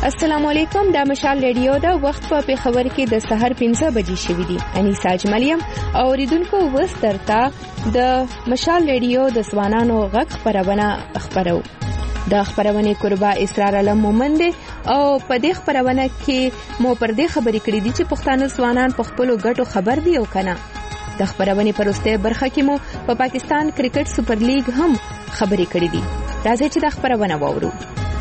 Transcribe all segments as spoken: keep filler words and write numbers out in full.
السلام علیکم. دا مشال ریډیو دا وخت په پیښور کې د سحر پنځه بجې شوې دي. انیسا اجملیم او ریدونکو وست درته د مشال ریډیو د ځوانانو غږ خبرونه خبرو. د خبرونه قربا اسرار علم مومند او په دې خبرونه کې مو پر دې خبرې کړې دي چې پښتانه ځوانان په خپل ګټو خبر دي او کنه. د خبرونه پرسته برخه کې مو په پا پاکستان کرکټ سپر لیګ هم خبرې کړې دي. راځي چې د خبرونه واورو.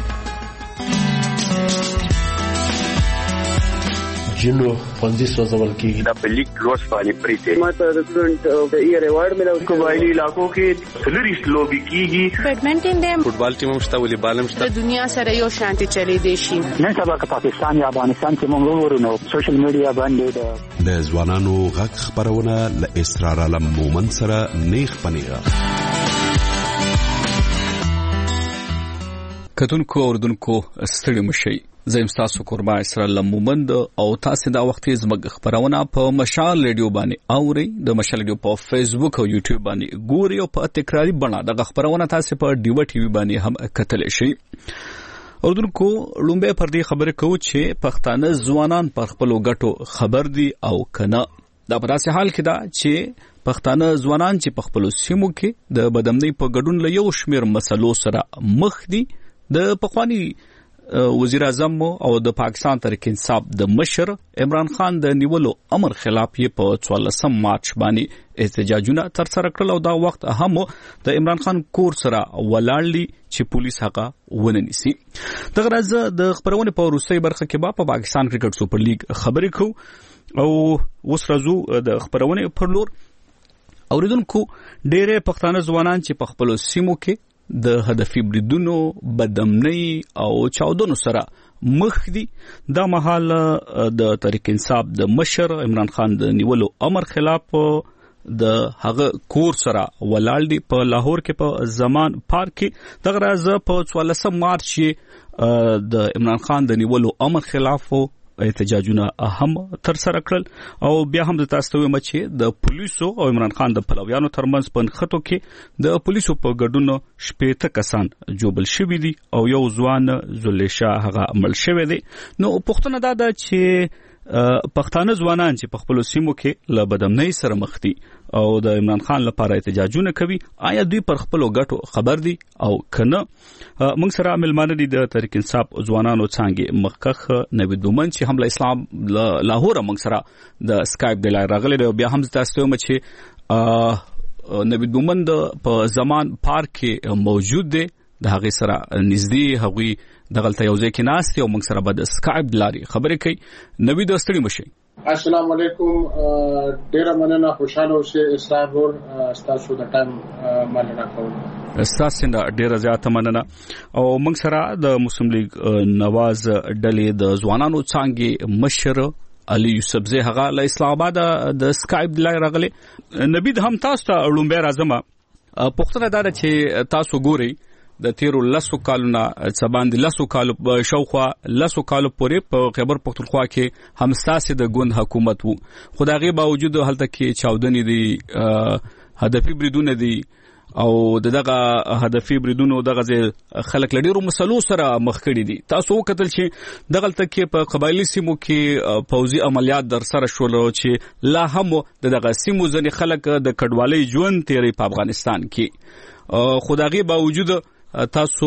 جنو پنځه سوزول کېږي د پلیک روز باندې پریته ماته د سټوډنټ ایئر ایوارډ ملو قبایلی علاقو کې سلریست لوبي کیږي. بیډمنټن دیم فوټبال ټیم هم شته، والیبال هم شته. د دنیا سره یو شانتي چلی دی شي. نن سبا که پاکستان یا افغانستان کې موږ ورونو سوشل میډیا باندې د ځوانانو غږ خبرونه ل اسرار علم مومن سره نیخ پنیغه کتونکو اوردونکو ستړي مشي. زم تاسو قربا اسرار لمومند او تاسو دا وخت زموږ خبرونه په مشال ریډیو باندې اوري. د مشال ریډیو په فیسبوک او یوټیوب باندې ګوري او په تکراری بڼه د خبرونه تاسو په ډیو ټي وي باندې هم کتل شي. اوردونکو لومبه پر دې خبره کوي چې پښتانه ځوانان پر خپل ګټو خبر دي او کنه. دا په داسې حال کې دا چې پښتانه ځوانان چې په خپل سیمو کې د بدامنۍ په ګډون له یو شمیر مسلو سره مخ دي. د پخوانی وزیر اعظم او د پاکستان تحریک انصاف د مشر عمران خان د نیولو امر خلاف یې په څوارلسم مارچ باندې احتجاجونه تر سره کړل او دا وخت هم د عمران خان کور سره ولاړلی چې پولیس هغه وننسي. دغه راز د خبرونه په روسي برخه کې په پاکستان کرکټ سپر لیګ خبرې کو او اوس راځو د خبرونه پر لور. اوریدونکو ډېرې پښتانه ځوانان چې په خپل سیمو کې د هدفي بریدونو بدامنۍ او چاودنو سره مخ دي. دا مهال د تحریک انصاف د مشر عمران خان د نیولو امر خلاف د هغه کور سره ولاړ دي په لاهور کې په زمان پارک کې. دغه راز په څوارلسم مارچ د عمران خان د نیولو امر خلاف احتجاجونه هم تر سره کړل او بیا هم د تاسو وایم چې د پولیسو او عمران خان د پلویانو ترمنځ په نښتو کې د پولیسو په ګډون شپږ کسان جوبل شوي دي او یو ځوان زلیشا هغه عمل شوی دی. نو پښتنه دا ده چې پښتانه ځوانان چې په خپل سیمو کې له بدامنۍ سره مخ دي او د عمران خان لپاره احتجاجونه کوي، آیا دوی پر خپل ګټو خبر دي او کنه؟ موږ سره ملمانه دي د تحریک انصاف ځوانانو څنګه مخکخ نوید دومن چې هم له اسلام لاهور موږ سره د اسکایپ د لای راغلي او بیا هم تاسو ته چې نوید دومن په زمان پارک کې موجود دی. د هغه سره نږدې هغوی دغلته یو ځای کې ناست او موږ سره به د اسکایپ لاري خبرې کوي. نوی د ستړي مشي. السلام علیکم. ډیره مننه، خوشاله اوسئ. اسرار ور تاسو د ټایم مننه کوم. تاسو نه ډیره زیاته مننه. او موږ سره د مسلم لیگ نواز ډلې د ځوانانو څنګه مشر علي یوسف زه هغه له اسلام آباد د اسکایپ لاري راغلي. نبی هم تاسو ته لومبه راځم. پښتنه دا چې تاسو ګوري د تیرو لسو کالونه څخه باندې لسو کالو شاوخوا لسو کالو پورې په خیبر پختونخوا کې هم ساسي د ګوند حکومت وو. خدایغه باوجود هلته کې چاودنې دي، هدفي بریدونه دي او دغه هدفي بریدونو دغه خلک لډیرو مسلو سره مخ کړي دي. تاسو وکتل چې دغلته کې په قبایلی سیمو کې پوځي عملیات در سره شول چې لا هم دغه سیمو ځنې خلک د کډوالۍ ژوند تیری په افغانستان کې. خدایغه باوجود تاسو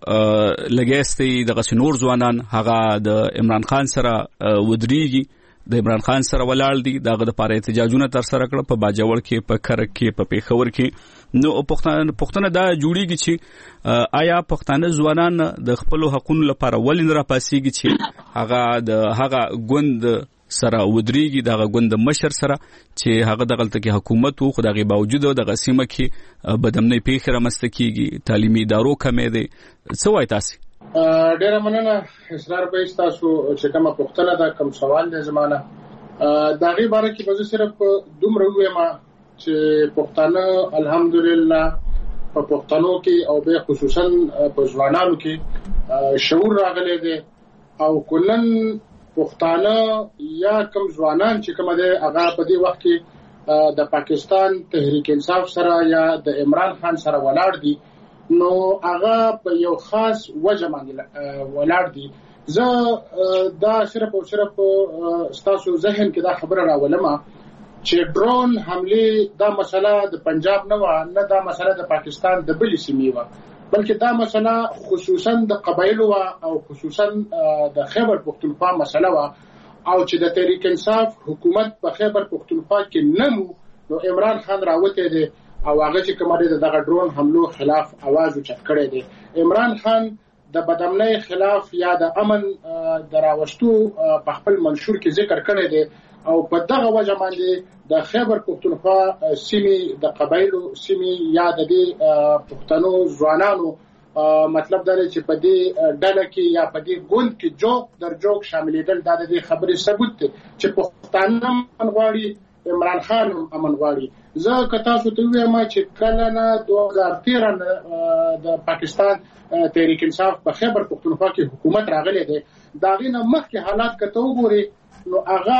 لګیستي دغه سنور ځوانان هغه د عمران خان سره ودرېږي، د عمران خان سره ولاړ دي. دغه د پاره احتجاجونه تر سره کړ په باجوړ کې، په کرک کې، په پیښور کې. نو پښتانه پښتنه دا جوړیږي چې آیا پښتانه ځوانان د خپل حقوقو لپاره ولې نه راپاسيږي چې هغه د هغه ګوند سره ودرېږي، دغه ګوند مشر سره چې هغه دغلته کې حکومت وو. خو دغه باوجود دغه سیمه کې بدامنۍ پیښه رامنځته کیږي، تعلیمي ادارو کمې دي. څه وایي تاسو؟ ډیره مننه. اسرار به تاسو چې کومه پوښتنه دا کوم سوال دی زمانہ دا غي باره کې به صرف دومره وایم چې پښتانه الحمدلله په پښتنو کې او به خصوصا په ځوانانو کې شعور راغلی دی او کلن پښتانه یا کوم ځوانان چې کوم دي هغه په دې وخت کې د پاکستان تحریک انصاف سره یا د عمران خان سره ولاړ دي. نو هغه په یو خاص وجه باندې ولاړ دي زه دا صرف او صرف ستاسو ذهن کې دا خبره راولم چې ډرون حمله دا مسله د پنجاب نه و نه دا مسله د پاکستان د بلې سیمې و بلکې دا مسله خصوصا د قبایلو او خصوصا د خیبر پختونخوا مسله و او چې د تحریک انصاف حکومت په خیبر پختونخوا کې نمو نو عمران خان راوته دي او هغه چې کومه د دغه ډرون حملو خلاف आवाज اوچت کړی دی عمران خان د بدامنۍ خلاف یا د امن دراوستو په خپل منشور کې ذکر کړی دی او په دغه وجه باندې د خیبر پختونخوا سیمې د قبایلو سیمې یا د دې پښتنو ځوانانو مطلب دا چې په دې ډله کې یا په دې ګوند کې جوک در جوک شاملېدل دا د دې خبرې ثبوت دی چې پښتانه امن غواړي عمران خان امن غواړي زه که تاسو ته ووایم چې کله نه دوه هزار تیره د پاکستان تحریک انصاف په خیبر پختونخوا کې حکومت راغلی دی د هغې نه مخکې حالات که ته وګورې نو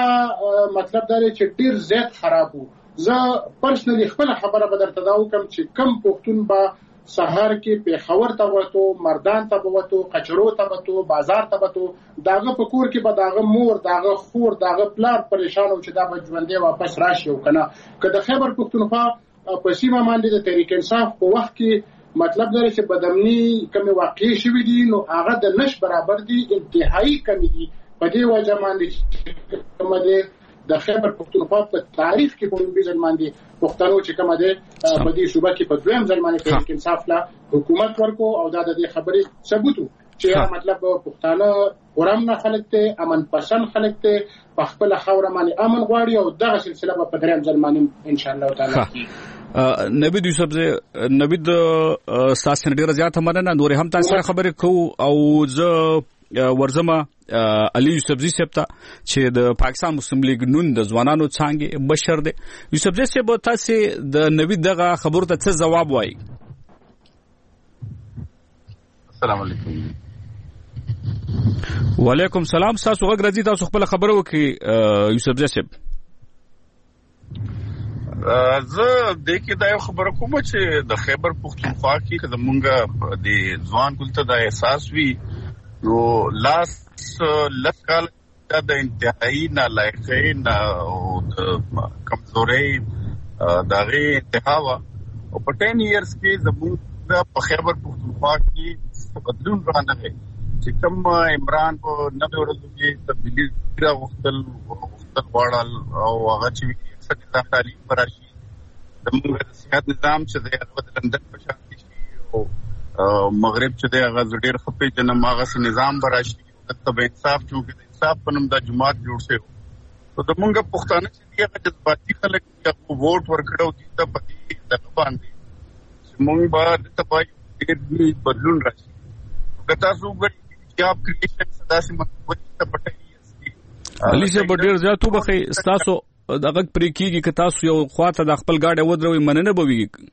هغه مطلب دا دی چې ډیر زیات خراب وو زه پرسنلی خپل خبره به درته دا وکړم چې کم پښتون به سهار کې پیښور ته وته مردان ته وته قچرو ته وته بازار ته وته داغه په کور کې به داغه مور داغه خور داغه پلار پریشان او چې دا به ژوندې واپس راشي او کنه که د خیبر پختونخوا په سیمه باندې د تحریک انصاف په وخت کې مطلب دا چې بدامني کومه واقع شوې دي نو هغه د نش برابر دي انتهایی کمی دي په دې وجه باندې کومه ده د خیبر پختونخوا په تاریخ کې په لومړي ځل باندې پښتنو چې کومه ده په دې صوبه کې په دویم ځل باندې تحریک انصاف لا حکومت ورکو او دا د دې خبرې ثبوت چې مطلب پښتانه ورمنه خلک ته امن پسند خلک ته په خپل خاور باندې امن غواړي او دغه سلسله په دریم ځل باندې ان شاء الله تعالی نبی یوسف زه نبی د ساسن ډیر زیات مننه نور هم تاسو سره خبرې کوو او زه ورزمه علي یوسفزي سپتا چې د پاکستان مسلم لیگ نون د ځوانانو څنګه بشر دی یوسفزي سپ تاسو د نوی دغه خبرو ته څه جواب وایي السلام علیکم وعلیکم سلام تاسو غږ راځي تاسو خپل خبرو کې یوسفزي سپ زه د کې دا خبره کوم چې د خیبر پختونخوا کې د مونږه د ځوان ګلته د احساس وی نو لاس لکال د انتهایی نالایقۍ نه او د کمزورۍ دغه انتها وا او په ټین ایئرز کې زموږ په خیبر پختونخوا کې بدلون رانغی چې کوم عمران په نوي ورځو کې تبدیلی راوستل وختل وړل او هغه چې څنګه تعلیم پراشي زموږ د صحت نظام چې د هغه د لندن په شان دي او مغرب چې د هغه ډېر خپې جنم هغه نظام براشي د انصاف چې د انصاف په نوم د جماعت جوړ شوی نو د مونږ پښتانه چې دی هغه جذباتي خلک چې ووټ ورکړو دي ته پدې د باندې چې مونږ به د تبای ډېر بدلون راشي که تاسو وګورئ چې اپ کریشن سداسي مطلب ته پټي علي شه ډېر زیاتو بخي تاسو دغه پرې کیږي که تاسو یو خواته د خپل گاډي ودروي مننه بوي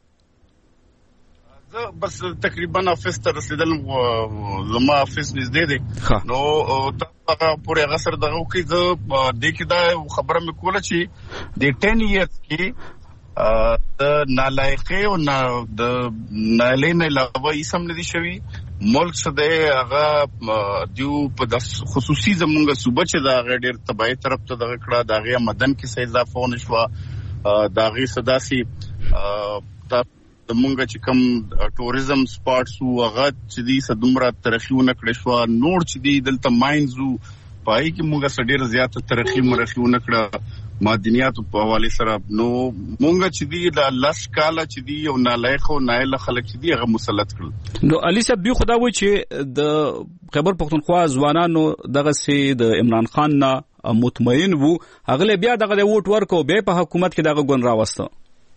زه بس تقریبا افیس ته رسیدل زما افیس نږدې دی نو تاسو پورې هغه سره دغه کې زه د کې دا خبره مې کوله چې د ټین ایئرز کې د نالایقۍ او د نالۍ نه علاوه هیڅ هم نه دي شوي ملک څه دی هغه دیو په خصوصي زمونږ صوبه چې د هغې ډېر تباهۍ طرف ته دغه کړه د هغې مدن کې څه اضافه ونه شوه د هغې څه داسې د مونږ چې کوم ټوریزم سپاټس وو هغه چې دي څه دومره ترقي ونه کړې شوه نور چې دي دلته ماینز وو په هغې کې مونږ څه ډېره زیاته ترقي مرقي ونه کړه معدنیاتو په حوالې سره نو مونږ چې دي د لس کاله چې دي یو نالایق او نایله خلک چې دي هغه مسلط کړل نو علي صاحب دوی خو دا وایي چې د خیبر پختونخوا ځوانانو دغسې د عمران خان نه مطمئن وو هغه بیا دغه د ووټ ورکو بیا په حکومت کې دغه ګوند راوسته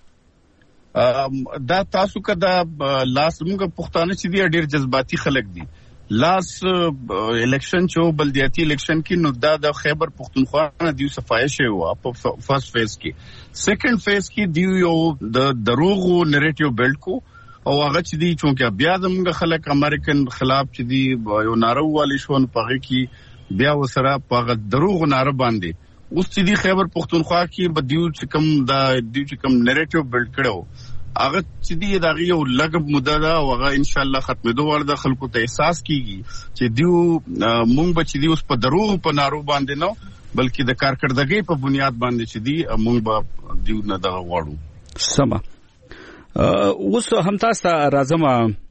دا تاسو که دا لاس موږ پښتانه چې دي ډېر جذباتي خلک دي لاس الیکشن چې بلدیاتي الیکشن کې نو دا د خیبر پختونخوا نه دیو صفایه شوی و په فرست فیز کې سیکنډ فیز کې دیو یو د دروغ نریټیو بیلډ کو او هغه چې دي چې بیا زموږ خلک امریکن خلاف چې دي یو نارو والی شون پغه کې بیا وسره په دروغ ناره باندې اوس چې دی خیبر پختونخوا کې بدیو چې کوم دا دیو چې کوم نریټیو بیلډ کړو هغه چې دی دا یو لګب مدده دا هغه ان شاء الله ختمېدو ورده خلکو ته احساس کیږي چې دیو مونږ به چې دی اوس په دروغ په نارو باندې نو بلکې د کارکړدګۍ په بنیاد باندې چې دی مونږ به دیو نه دغه غواړو. سمه اوس هم تاسو راځم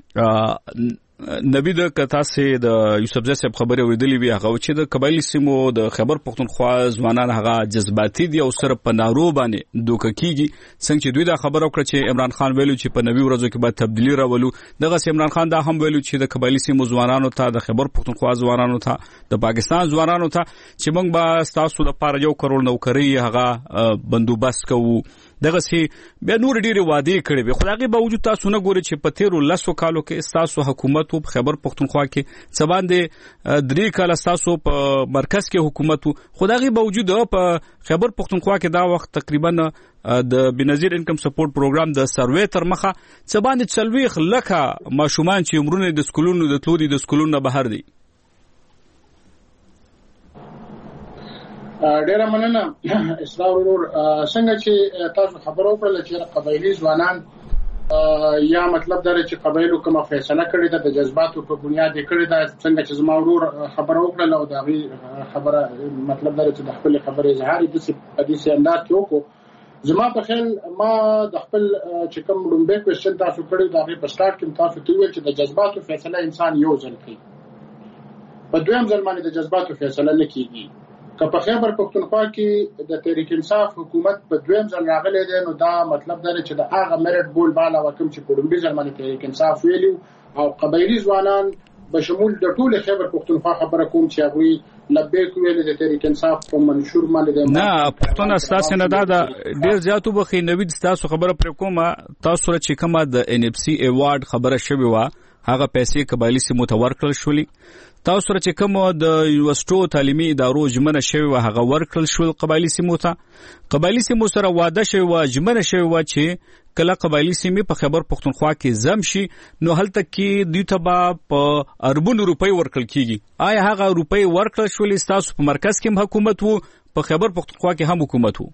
نبی د کتا سي د یوسفزي صاحب خبره ویلې وی هغه چې د قبایلی سیمو د خیبر پختونخوا ځوانان هغه جذباتي دي او سره په نارو باندې دوک کیږي څنګه چې دوی دا خبره وکړه چې عمران خان ویلو چې په نوي ورځو کې به تبدیلی راولو دغه عمران خان دا هم ویلو چې د قبایلی سیمو ځوانانو ته د خیبر پختونخوا ځوانانو ته د پاکستان ځوانانو ته چې موږ به تاسو لپاره یو کروڑ نوکری هغه بندوبست کوو دغه سي بیا نور ډیره وعده کړې وي خدای به وجود تاسو نه ګوري چې په تیرو لسو کالو کې تاسو حکومت په خیبر پختونخوا کې سباندې درې کال تاسو په مرکز کې حکومت خدای به وجود په خیبر پختونخوا کې دا وخت تقریبا د بنظیر انکم سپورټ پروګرام د سروې تر مخه سباندې څلويخ لکه ماشومان چې عمرونه د سکولونو د تلوري د سکولونو بهر دي. ډیره مننه اسرار ورور څنګه چې تاسو خبرو کړل چې قبایلی ځوانان یا مطلب دا چې قبایلو کوم فیصله کړې ده د جذباتو په بنیاد کړې ده څنګه چې زما ورور خبرو کړل او دا غي خبره مطلب دا چې د خپل خبرې اظهار د حدیث انداز کې وکړو زما په خیال ما د خپل چې کوم لومبه کوېشن تاسو کړی دا غي په سٹارټ کې تاسو ته ویل چې د جذباتو فیصله انسان یو ځل کوي په دویم ځل باندې د جذباتو فیصله نه کیږي که په خیبر پختونخوا کې د تحریک انصاف حکومت په دویم ځل راغلی دی نو دا مطلب دی چې د هغه میرټ بول بالا وکم چې په لومړي ځل باندې تحریک انصاف ویلو او قبایلی ځوانان بشمول د ټول خیبر پختونخوا خبره کوم چې هغه لبیک ویل د تحریک انصاف په منشور باندې نه پښتون اساس نه دا ډیر زیاتو بخې نوید تاسو خبره پر کومه تاسو چې کومه د ان اف سی ایوارډ خبره شوی و هغه پیسې قبایلی سیمو ته ورکړل شولې تاسو چې کوم د یونیورسيټو تعلیمي ادارو جمنه شوی و هغه ورکړل شول قبایلی سیمو ته قبایلی سیمو سره وعده شوی و جمنه شوی و چې کله قبایلی سیمې په خیبر پختونخوا کې زم شي نو هلته کې دوی ته په اربونو روپۍ ورکړل کیږي آیا هغه روپۍ ورکړل شولې تاسو په مرکز کې حکومت وو په خیبر پختونخوا کې هم حکومت وو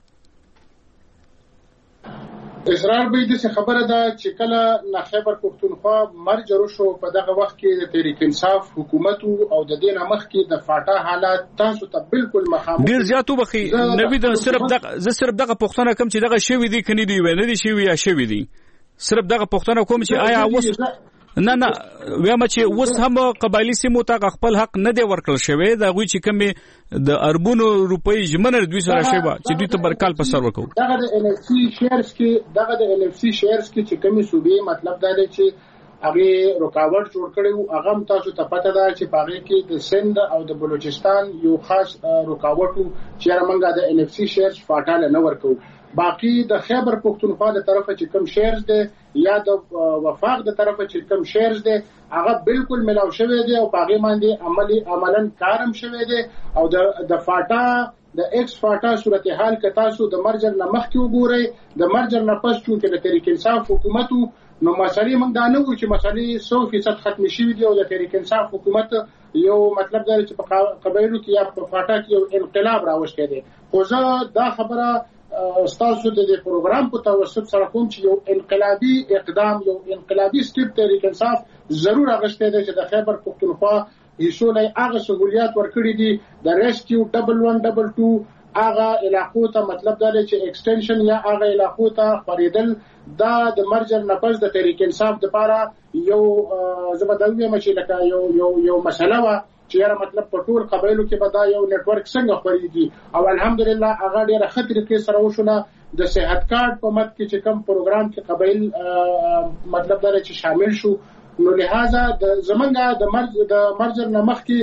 اسرار به دې خبره ده چې کله نه خیبر پختونخوا مرج وشو په دغه وخت کې د تحریک انصاف حکومت او د دې نامخ کې د فاټا حالات تاسو ته بالکل مخامخ ډیر زیاتو بخي نبی د صرف دغه ز صرف دغه پښتنه کوم چې دغه شوی دی کني دی ونه دی شوی یا شوی دی صرف دغه پښتنه کوم چې آیا اوس نه نه وایم چې اوس هم قبایلی سیمو ته خپل حق نه دی ورکړل شوی دا غوي چې کوم د اربونو روپۍ جمنه دوی سره شوی چې دوی ته برکال په سر ورکو دغه د ان اف سی شیرز کې دغه د ان اف سی شیرز کې چې کومي صوبې مطلب دا دی چې هغه رکاوټ جوړ کړي او هغه تاسو ته پته ده چې پاره کې د سند او د بلوچستان یو خاص رکاوټ چې رمنګا د ان اف سی شیرز فاټاله نه ورکو باقی د خیبر پختونخوا د طرفه چې کوم شیرز دي یا د وفاق د طرفه چې کوم شیرز دي هغه بالکل ملاو شوی دی او پاغي باندې عملی عملاً کارم شوی دی او د د فاټا د ایکس فاټا صورتحال ک تاسو د مرجر نه مخ کې وګورئ د مرجر نه پس چې د تحریک انصاف حکومت نو مسالې موږ دا نه و چې مسالې سو فیصد ختم شي دی او د تحریک انصاف حکومت یو مطلب دا چې په قبایلو کې یا په فاټا کې یو انقلاب راوښته دی خو زه دا خبره استاسو د دې پروګرام په توسط سره کوم چې یو انقلابي اقدام یو انقلابي سټیپ تحریک انصاف ضرور اغشته دی چې د خیبر پختونخوا هیڅ نه هغه سہولیات ورکړي دي د ریسکیو ډبل ون ډبل ټو هغه علاقو ته مطلب دا دی چې ایکسټنشن یا هغه علاقو ته خریدل دا د مرجر نه پس د تحریک انصاف لپاره یو زبردوی مچې لکه یو یو یو مسله وا چې یاره مطلب په ټول قبایلو کې به دا یو نتورک څنګه خوريږي او الحمدلله هغه ډیره خطر کې سره وشونه د صحت کارت په مت کې چې کوم پروګرام کې قبایل مطلب دا چې شامل شو نو لہذا د زمونږه د مرج د مرجر نمخ کې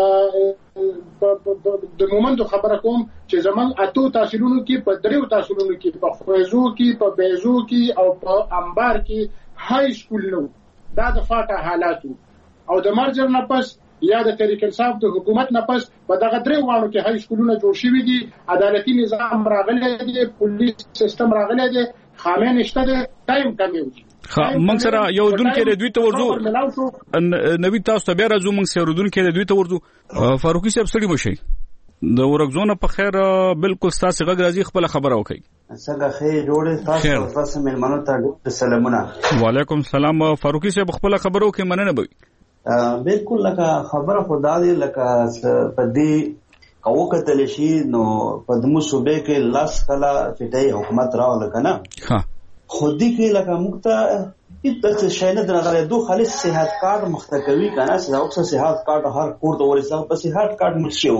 د مومند خبره کوم چې زمون اتو تحصیلونو کې په دریو تحصیلونو کې په خوځو کې په بیزو کې او په انبار کې های سکول نو دا د فاټا حالاتو او د مرجر نه پس یا د تحریک انصاف د حکومت نه پس په دغه درې وانو کې های سکولونه جوړ شوي دي عدالتي نظام راغلی دی پولیس سیستم راغلی دی خامې نشته دی ټایم کم یو موږ سره یو دن کې دوی ته ورځو نوی تاسو ته بیا راځو موږ سره دن کې دوی ته ورځو فاروقي صاحب سړي مو شي د ورګزونه په خیر بالکل تاسو غږ راځي خپل خبره وکړي څنګه خیر جوړه تاسو تاسو مېلمنو ته سلامونه. وعلیکم السلام. فاروقي صاحب خپل خبرو کې مننه به بالکل لکه خبره خدا دې لکه په دې او کتل شي نو په دمو صوبې کې لاس کلا چې حکومت راول کنه ها خودي کې لکه مخته هیڅ شي نه درغله دوه خالص صحت کارت مختکوي کنه چې اوسه صحت کارت هر کور ته ورسېږي په صحت کارت مرشيو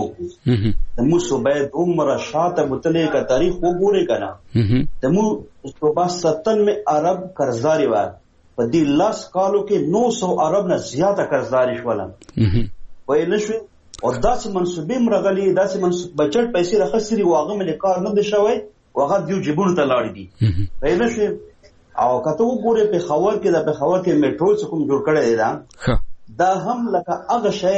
د مو صوبې عمر شاته متلې کا تاریخ وګوري کنه د مو صوبه ستانوي ارب قرضداري و په دې لاس کالو کې نو سو ارب نه زیاته قرضداري شول وای نشو او داسې منسوبې مرغلي داسې منسوب بجټ پیسې راخسري واغه ملي کار نه دي شوی واغه دیو جيبونو ته لاړ دي وای نشو او کته وګوره په خبر کې د په خبر کې میټرو څخه کوم جوړ کړی دی دا هم لکه هغه شی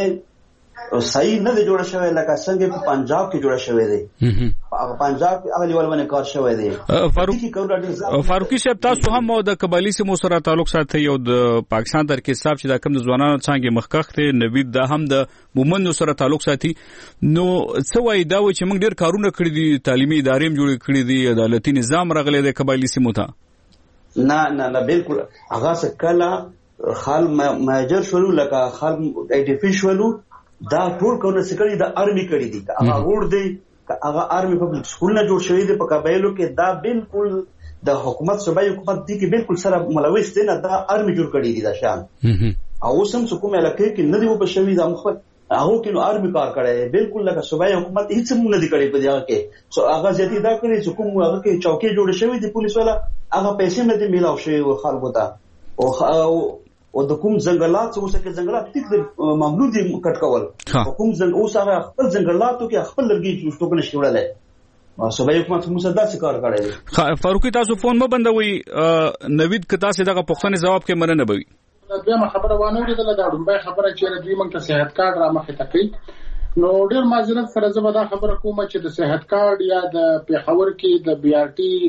صحیح نه دی جوړ شوی لکه څنګه په پنجاب کې جوړ شوی دی هغه پنجاب کې هغه لیول باندې کار شوی دی. فاروق فاروقي صاحب تاسو هم د قبایلی سیمو سره تعلق ساتي او د پاکستان تر کې صاحب چې دا کم د ځوانانو څنګه مخکخ ته نوید دا هم د مومنو سره تعلق ساتي نو څه وای دا و چې موږ ډیر کارونه کړی دي تعلیمي ادارې هم جوړ کړی دي عدالتي نظام راغلی دی قبایلی سیمو ته نه نه نه بالکل هغه څکلا خال ماجر شولو لکه خال ایډیفیشولو دا ټول کونه سکړي د ارمي کړی دي هغه ور دي هغه ارمي پبلک سکول نه جوړ شوی دی په قبایلو کې دا بالکل د حکومت صوبایي حکومت دي کې بالکل سره ملوث دي نه دا ارمي جوړ کړی دي دا شان او سم څه کومه لکه کې نه دی په شوی دا مخبر هغه کې نو ارمي کار کړی بالکل لکه صوبایي حکومت هیڅ مونږ نه دی کړی په دغه کې سو هغه ځتی دا کړی چې کوم هغه کې چوکي جوړ شوی دی پولیس والا هغه پیسې نه دی میلاو شوی خلکو ته او او د کوم ځنګلات اوسه کې ځنګلات تک معمول دي کټ کول کوم ځنګل اوسه هغه خپل ځنګلاتو کې خپل لرګي شټوکنه شوړل صوبایي حکومت موږ صدا څخه کار کړی. فاروقي تاسو فون مو بندوي نوید کتا سي دغه پښتني جواب کې مننه بوي دویمه خبره وانه ورته دا ډومبه خبره چې دوی موږ ته صحت کارت را مخه تکي نو ډیر معذرت سره زه به دا خبره کوم چې د صحت کارت یا د پیښور کې د بي ار ټي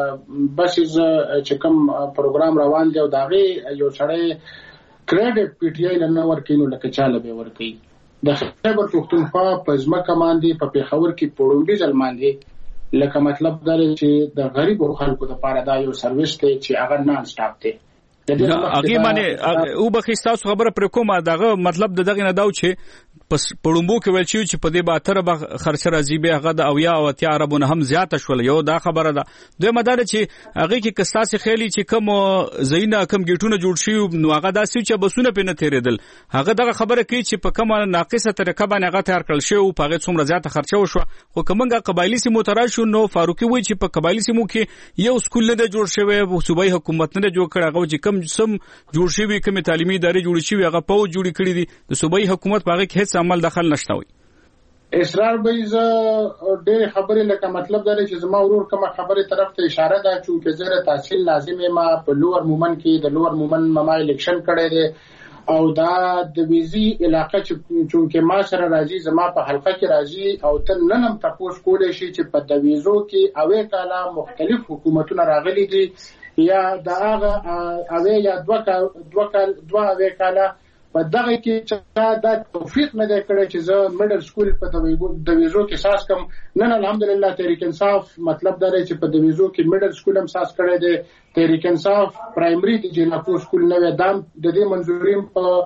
بسز چې کوم پروګرام روان دی او داغه یو سړی کریډټ پی ټی آی نه ورکینو لکه چاله به ورکی د خیبر پښتونخوا په ځمکه باندې په پیښور کې پړومبي ځل باندې لکه مطلب دا چې د غریب خلکو لپاره دا یو سرویس دی چې هغه نان سټاپ دی هغه باندې او بخښتاسو خبره پر کومه دغه مطلب دغه نه داو چې پس پړومبو کې ویل چې په دې باتره به خرچه راځي به هغه د اویا او اتیا عربونه هم زیاته شول یو دا خبره ده دوی مدار چې هغه کې کساسي خېلی چې کوم زینا کوم گیټونه جوړ شي نو هغه داسې چې بسونه په نه تیرېدل هغه دغه خبره کوي چې په کومه ناقصه طریقه باندې هغه تیار کړل شي او په هغه څومره زیاته خرچه وشو خو کومه قبایلی سیمو ترا شو نو فاروقي وایي چې په قبایلی سیمو کې یو سکول نه جوړ شوی او صوبایي حکومت نه جوړ کړ هغه چې کم سم جوړ شوی کوم تعلیمي ادارې جوړ شوی هغه په جوړ کړی دي د صوبایي حکومت په هغه کې هیڅ عمل دخل نشته وي اسرار به ز ډېر خبرې لکه مطلب دا چې زما ورور کوم خبره طرف ته اشاره ده چې زره تحصیل لازمه ما په لوور مومن کې د لوور مومن ما الیکشن کړی دی او دا د ویزي علاقې چې ما سره راځي زما په حلقه کې راځي او تل ننم تاسو کولای شي چې په د ویزو کې اوې کاله مختلف حکومتونه راغلي دي یا دا هغه اوې یا دوه دوه دوه اوې کاله په دغه کې چې دا توفیق نه دی کړی چې زه میډل سکول په د ویزو کې ساس کوم نن الحمدلله تحریک انصاف مطلب دا دی چې په د ویزو کې میډل سکول هم ساس کړی دی تحریک انصاف پرایمري د جناپور سکول نو دام د دې منځوري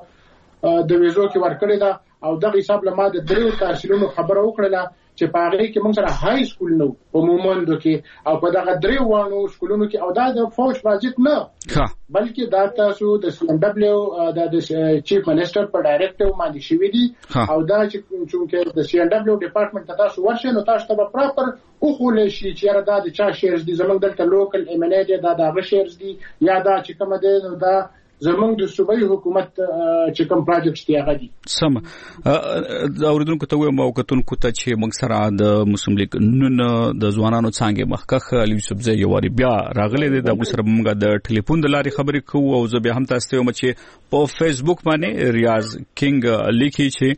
په د ویزو کې ورکړی دا او دغه حساب لمه د دریو تحصیلونو خبره وکړه چې په هغه کې موږ سره هاي سکول نو په مومندو کې او په دغه دریو وانو سکولونو کې او دا د فوج پروجیکټ نه بلکې دا تاسو د سی ان دبليو د چیف منسٹر په ډایریکټیو باندې شوی دي او دا چې چې د سی ان دبليو ډپارټمنټ تاسو ورشه نو تاسو ته پراپر او خولې شي چې دا د چا شیرز دي زمونږ دلته لوکل ایم ان ای دی دا د شیرز دي یا دا چې کوم دی نو دا زمونږ د صوبایي حکومت چې کوم پروجیکټ دی هغه دي سم اوریدونکو ته وایم او کتونکو ته چې موږ سره د مسلم لیگ نن د ځوانانو څنګه مخکخ علي یوسف زئی یواري بیا راغلي د ابو سره موږ د ټلیفون د لارې خبرې کوو او زه به هم تاسو ته چې په فیسبوک باندې ریاض کینګ لیکي چې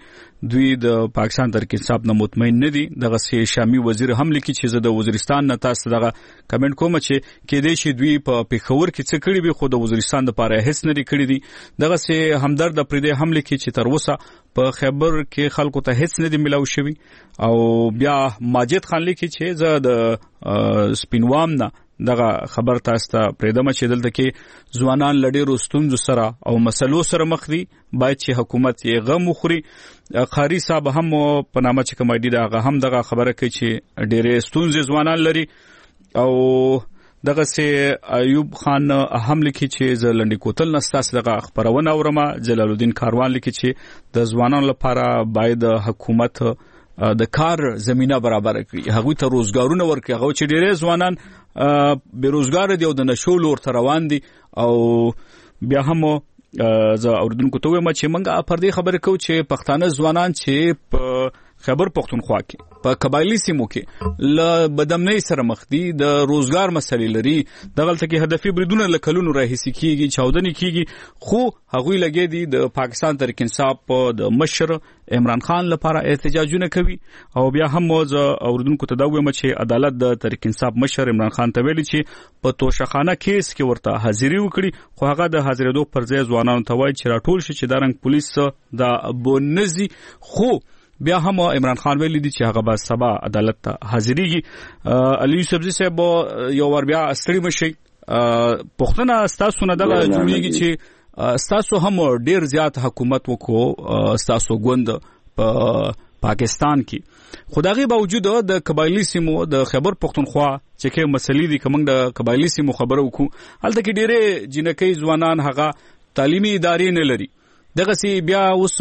دوی د پاکستان تحریک انصاف نه مطمئن نه دي. دغه سي شامي وزیر هم لیکي چې زه د وزیرستان نه تاسو دغه کمنټ کوم چې کې دې شي دوی په پیښور کې څه کړی وي خو د وزیرستان لپاره هیڅ نه کړی دي. دغه سي همدرد پردې هم لیکي چې تر اوسه په خیبر کې خلکو ته هیڅ نه دی ملاو شوی. او بیا ماجد خان لیکي چې زه د سپینوام نه دغه خبر تاسو ته پریدم چې دلته کې ځوانان لډې روستونځو سره او مسلو سره مخ دي باید چې حکومت یې غم وخوري. قاری صاحب هم په نامه چې کومای دي دغه هم دغه خبره کوي چې ډېرې ستونزې ځوانان لري. او دغه سي ایوب خان هم لیکي چې ز لنډی کوتل نستاس دغه خبرونه اورما. جلال الدین کاروان لیکي چې د ځوانانو لپاره باید حکومت د کار زمينه برابر کړي هغه ته روزګارونه ورکړي هغه چې ډېر ځوانان بیروزګار دي او د نشو لور ته روان دي. او بیا هم زه اوردونکو ته وایم چې موږ پر دې خبره کوو چې پښتانه ځوانان چې په خیبر پختونخوا کې په قبایلی سیمو کې ل بدمنۍ سره مخ دي د روزګار مسلې لري. دغلته کې هدفي بریدونه لکلونو راهیسي کیږي چاودنې کیږي خو هغوی لګي دي د پاکستان تحریک انصاف د مشر عمران خان لپاره احتجاجونه کوي. او بیا هم موږ اوردونکو ته دا وایم چې عدالت د تحریک انصاف مشر عمران خان ته ویلي چې په توشخانه کیس کې ورته حاضری وکړي خو هغه د حاضرېدو پر ځای ځوانانو ته وایي چې راټول شي چې دارنګ پولیس د بونزي. خو بیا هم عمران خان ویلي دي چې هغه به سبا عدالت ته حاضرېږي. علي یوسفزي صاحب یو ور بیا ستړي مشي پښتنه تاسو نه دغه جوړیږي چې تاسو هم ډیر زیات حکومت وکړو تاسو غوند په پاکستان کې خدایي باوجود د قبایلی سیمو د خیبر پختونخوا چې کوم مسلې دي کوم د قبایلی سیمو خبرو کو هلته کې ډېرې جنکۍ ځوانان هغه تعلیمي ادارې نه لري. دغه سی بیا اوس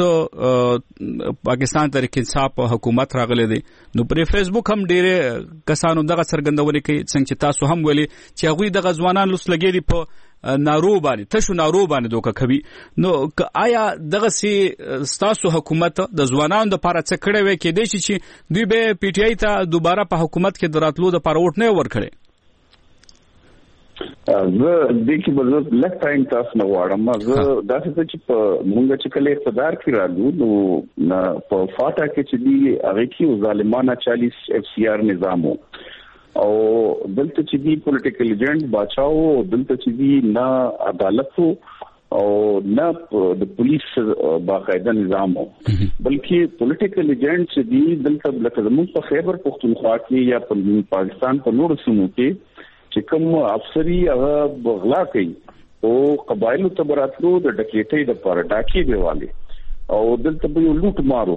پاکستان تحریک انصاف حکومت راغله دي نو پر فیسبوک هم ډېر کسانو دغه څرګندونه کوي څنګه چې تاسو هم ویلي چې هغوی دغه ځوانان لوس لګي دي په نارو باندې تاسو نارو باندې دوکه کوي. نو آیا دغه سی تاسو حکومت د ځوانانو لپاره څه کړی وي کې دي چې دوی به پی ټی آی ته دوباره په حکومت کې دراتلو د لپاره وټ نه ورکړي؟ زه د کې بل لک ټایم تاسو نه واړم. زه دا څه چې په مونږ چې کله اقتدار کې راغلو نو په فاټا کې چې دی هغه کې ظالمانه چالیس اف سی آر نظام او دلته چې دی پولیټیکل ایجنټ بچاو دلته چې دی نه عدالت او نه د پولیس باقاعده نظام بلکې پولیټیکل ایجنټ چې دی دلته لکه زموږ په خیبر پختونخوا کې یا په پاکستان په نورو سیمو کې چې کوم افسری هغه بغلا کوي او قبایلو ته براتلو د ډکیټۍ د پر ډاکی دیواله او دلته به یو لوټ مارو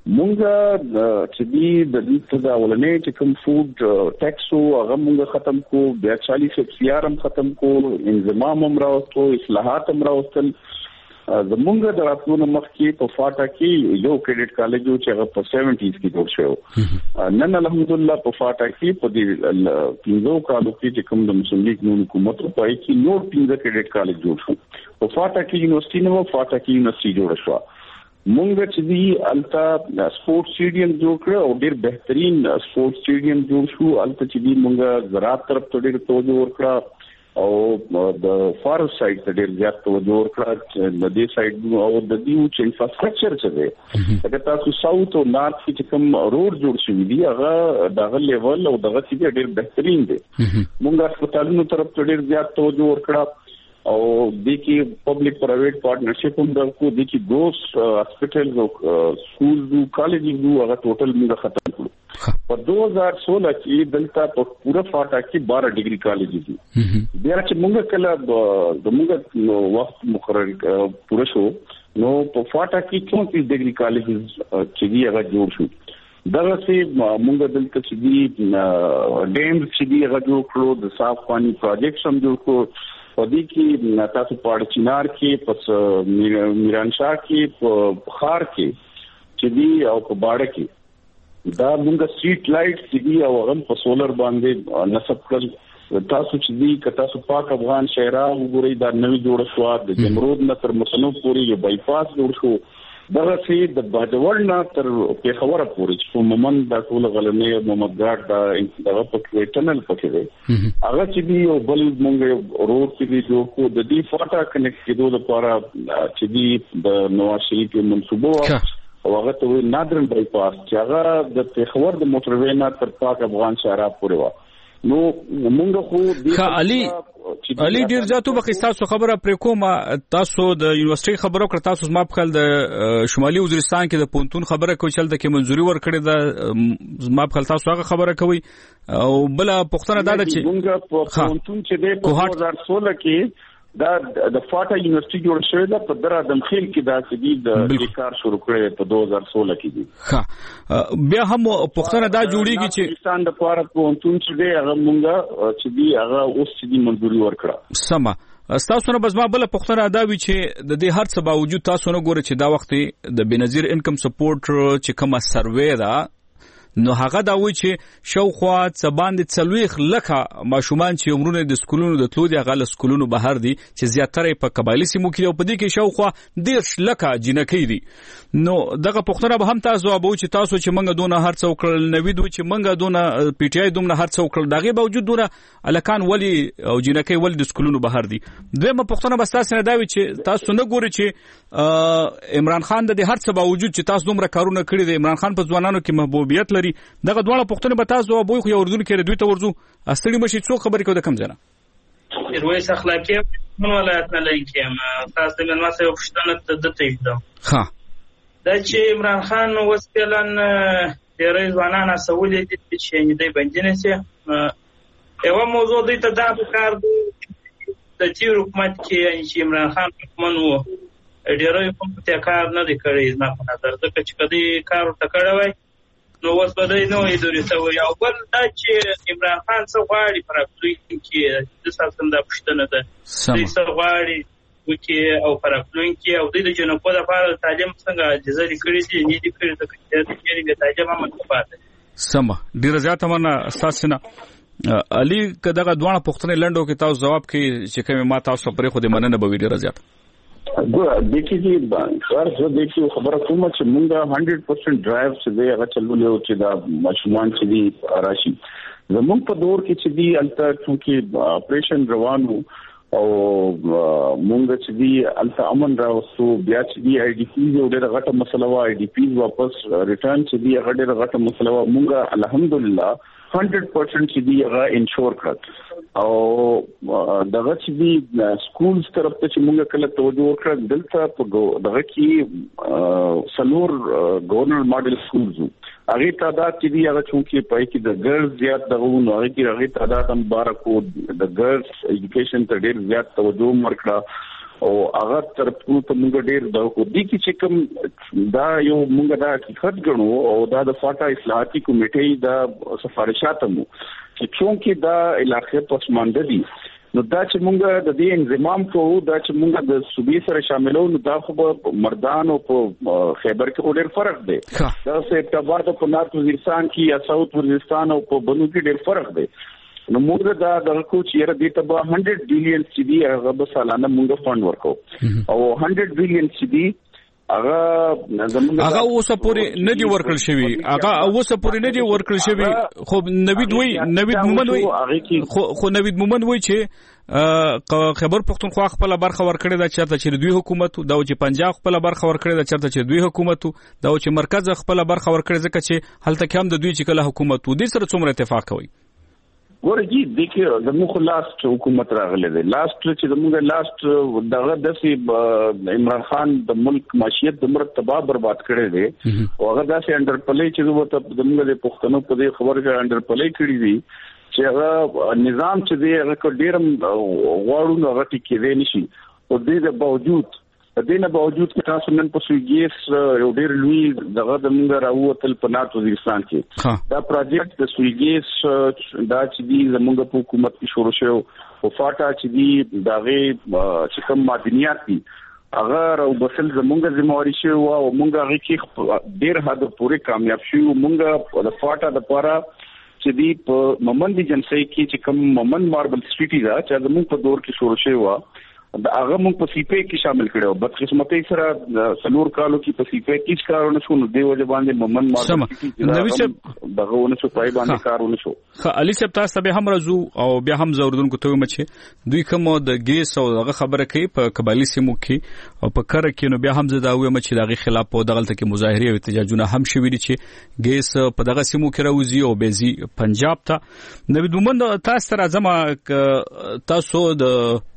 مونږه چې دی د دې د اولنې چې کوم فود ټیکس هغه مونږه ختم کو بیا چالیس سیار هم ختم کو انضمام هم راوستو اصلاحات هم راوستل. زمونږ د راتلو مخکې په فاټا کې یو کریډټ کالج چې هغه په سیونټیز کې جوړ شو. نن الحمدلله په فاټا کې په دې پینځو کالو کې چې کوم د مسلم لیگ نو حکومت په پای کې نور پینځه کریډټ کالج جوړ شو. په فاټا کې یونیورسيټي نو فاټا کې یونیورسيټي جوړ شو. مونږ چې دی التا سپورت سټیډیم جوړ کړ او ډیر بهترین سپورت سټیډیم جوړ شو. التا چې دی مونږ زراعت طرف ته ډیر توجه ورکړه او د فارس سایډ ته ډیر زیات توجه ورکړه. د دې سایډ او د دې چې انفراستراکچر څه دی اګه تاسو ساوث او نارث کې کوم روډ جوړ شوی دی هغه دغه لیول او دغه چې ډیر بهترین دی. مونږ هسپتالونو طرف ته ډیر زیات توجه ورکړه او د کې پبلک پرایویټ پارټنرشپ هم درکو د کې دوس هسپټلز او سکولز او کالجز هغه ټوټل موږ ختم کړو. په دو هزار سولہ کې دلته په پورا فاټا کې بارہ ډیګري کالج دي. بیا چې موږ کله د موږ وخت مقرر پوره شو نو په فاټا کې چونتیس ډیګري کالج چې دی هغه جوړ شو. دغه سي موږ دلته چې دی ډیم چې دی هغه جوړ کړو د صاف پانی پروجیکټ هم جوړ کړو. په دې کې تاسو په چینار کې په میرانشاه کې په خار کې چې دی او په باړه کې دا موږ سټریټ لایټ چې دی او هم په سولر باندې نصب کړ. تاسو چې دی که تاسو پاک افغان شهرا وګورئ دا نوې جوړ شو د جمرود نه تر مصنو پورې یو بای پاس جوړ شو. دغه سي د باجوړ نه تر پیښور پورې چې په مومن د ټول غلنې محمد ګاټ دا دغه په ټنل پکې دی هغه چې دی او بل موږ روډ چې دی جوړ کو د دې فاټا کنیکټ کېدو لپاره چې دی د نواز شریف منصوبه او هغه ته نادرن بایپاس چې هغه د پیښور د موټروي نه تر پاک افغان شهرا پورې و. نو موږ خو د علي علي ډیر ځاتو بخې تاسو خبره پرې کومه تاسو د یونیورسيټي خبرو کړ تاسو ما په خل د شمالي وزیرستان کې د پونتون خبره کوي چې د کې منځوري ورکړي د ما په خل تاسو هغه خبره کوي او بل پښتنه دا چې موږ په پونتون چې د دوه هزار سولہ کې دا د فاټا یونیورسيټي جوړ شوی دا په درا دمخیل کې دا چې د کار شروع کړی په دوه هزار سولہ کې دي. ها بیا هم پښتنه دا جوړیږي چې پاکستان د پاره پونتون چې دی هغه مونږه چې دی هغه اوس چې دی منځوري ورکړه. سما تاسو نه بس ما بل پښتنه دا وی چې د دې هر څه باوجود تاسو نه ګوره چې دا وخت د بنظیر انکم سپورټ چې کومه سروې دا نو هغه دا وی چې شاوخوا څه باندې څلويخ لکه ماشومان چې عمرونه د سکولونو د تلو دي هغه سکولونو بهر دي چې زیاتره په قبایلی سیمو کې او په دې کې شاوخوا ډیر لکه جنکې دي. نو دغه پښتنه به هم تاسو ابو چې تاسو چې منګه دونه هر څو کړل نوې دوی چې منګه دونه پی ټی آی دومره هر څو کړل دغه باوجود دونه الکان ولی او جنکې ولی د سکولونو بهر دي. دویمه پښتنه بس تاسو نه دا وی چې تاسو نه ګوري چې عمران خان د هر څه باوجود چې تاسو دومره کارونه کړی دي عمران خان په ځوانانو کې محبوبیت لري دغه دواړه پښتنه به تاسو ابو خو یو اردن کې دوی ته ورځو اصلي مشي څو خبرې کو د کم ځنه رويس اخلاقي من ولایت نه لیکم تاسو من ما سه پښتنه د تېدم ها دا چې عمران خان وسپلن ډېرې ځوانان اسولې دي چې نه دی بندینه سي یو موضوع دی ته دا کار دی د تیر حکومت کې چې عمران خان حکومت وو ډېرې کوم ته کار نه دی کړی نه په نظر د کچ کدي کار ته وای نو اوس به دی نو اداري سوی او بل دا چې عمران خان څه غواړي پر خپل کې د ساتنه د پښتنه ده څه غواړي وکي او پر خپل کې او د جنوب لپاره تعلیم څنګه جزري کړی دي نه دي کړی د کې د تعلیم هم پاتې سم ډیر زیات منه اساسنه علي کداغه دوه پښتنه لندو کې تاسو جواب کې چې کوم ما تاسو پرې خو دې مننه به ډیر زیات ګور دیکي چې بانکار زه دیکي خبره کوم چې مونږه هندرد پرسنټ ډرایو چې دی هغه چلولې او چې دا ماشومان چې دی راشي زموږ په دور کې چې دی الته چې اپریشن روانو او مونږ چې دی الته امن راوستو بیا چې دی آی ډی پی یو ډېر غټه مسله وا آی ډی پی واپس ریټرن چې دی هغه ډېر غټه مسله وا مونږه الحمدلله هندرد پرسنټ چې دی هغه انشور کړ او دغه چې دی سکولز طرف ته چې موږ کله توجه وکړه دلته په دغه کې سلور ګورنر ماډل سکولز هغه تعداد چې دی هغه چې په کې د ګرلز زیات دغه نو هغه کې هغه تعداد هم بارا کو د ګرلز ایجوکیشن ته ډېر زیات توجه ورکړه او هغه طرف ته موږ ډېر د دې کې چې کوم دا یو موږ دا حقیقت ګڼو او دا د فاټا اصلاحاتي کمیټې د سفارشات مو چې چونکې دا علاقې پسمانده دي نو دا چې موږ د دې انضمام کوو دا چې موږ د صوبې سره شاملو نو دا خو مردان او په خیبر کې ډېر فرق دی دا سه اعتبار د پنات وزیرستان کې یا ساوث وزیرستان او په بنو کې ډېر فرق دی نو موږ دا د کوچ یره دې ته هندرد بلین سی دی هغه به سالانه موږ فند ورکو او هندرد بلین سی دی هغه هغه اوسه پورې نه دی ورکړل شوی هغه اوسه پورې نه دی ورکړل شوی خو نوید وای نوید مومن وای خو خو نوید مومن وای چې خبر پښتونخوا خپل برخه ورکړي دا چرته چې دوی حکومت دا چې پنجاب خپل برخه ورکړي دا چرته چې دوی حکومت دا چې مرکز خپل برخه ورکړي ځکه چې هلته کې هم د دوی چې کله حکومت دې سره څومره اتفاق کوي ورګي دغه زموږ لاست حکومت راغله ده لاست چې زموږ لاست دغه د عمران خان د ملک معیشت د مرتبه برباد کړي دي او هغه داسې انډر پلي چې زموږ زموږ د پښتنو په دې خبره کې انډر پلي کړی دي چې هغه نظام چې دی هغه ډیرم غواړو نو هغه ټکی دی نشي او دې باوجود دینه باوجود چې تاسو نن په سویګیس یو ډیر لوی دغه د موږ راوتل په نات وزیرستان کې دا پروجیکټ د سویګیس دا چې دی زموږ په حکومت کې شروع شو او فاټا چې دی دغه چې کوم معدنیات دي هغه راو بسل زموږ ذمہواری شو او موږ هغه کې ډیر حد پورې کامیاب شو موږ د فاټا د پاره چې دی په ممن دي جنسي کې چې کوم ممن ماربل سټریټي دا چې زموږ په دور کې شروع شو د هغه موږ په سیپې کې شامل کړو. بدقسمتۍ سره څلور کالو کې په سیپې کې کارونه شو، نو دی وجه باندې مومن مارکیټ نوی څه دغه ونه شو پای باندې کارونه شو. خا علي صاحب تاسو به هم راځو او بیا هم زوردونکو ته مچ دوی کوم د ګیس او دغه خبره کوي په قبایلی سیمو کې او په کار کې، نو بیا هم زدا وي مچ دغه خلاف په دغه ته کې مظاهره او احتجاجونه هم شوي دي چې ګیس په دغه سیمو کې راوځي او بيزي پنجاب ته. نو دومره تاسو تر ځما تاسو د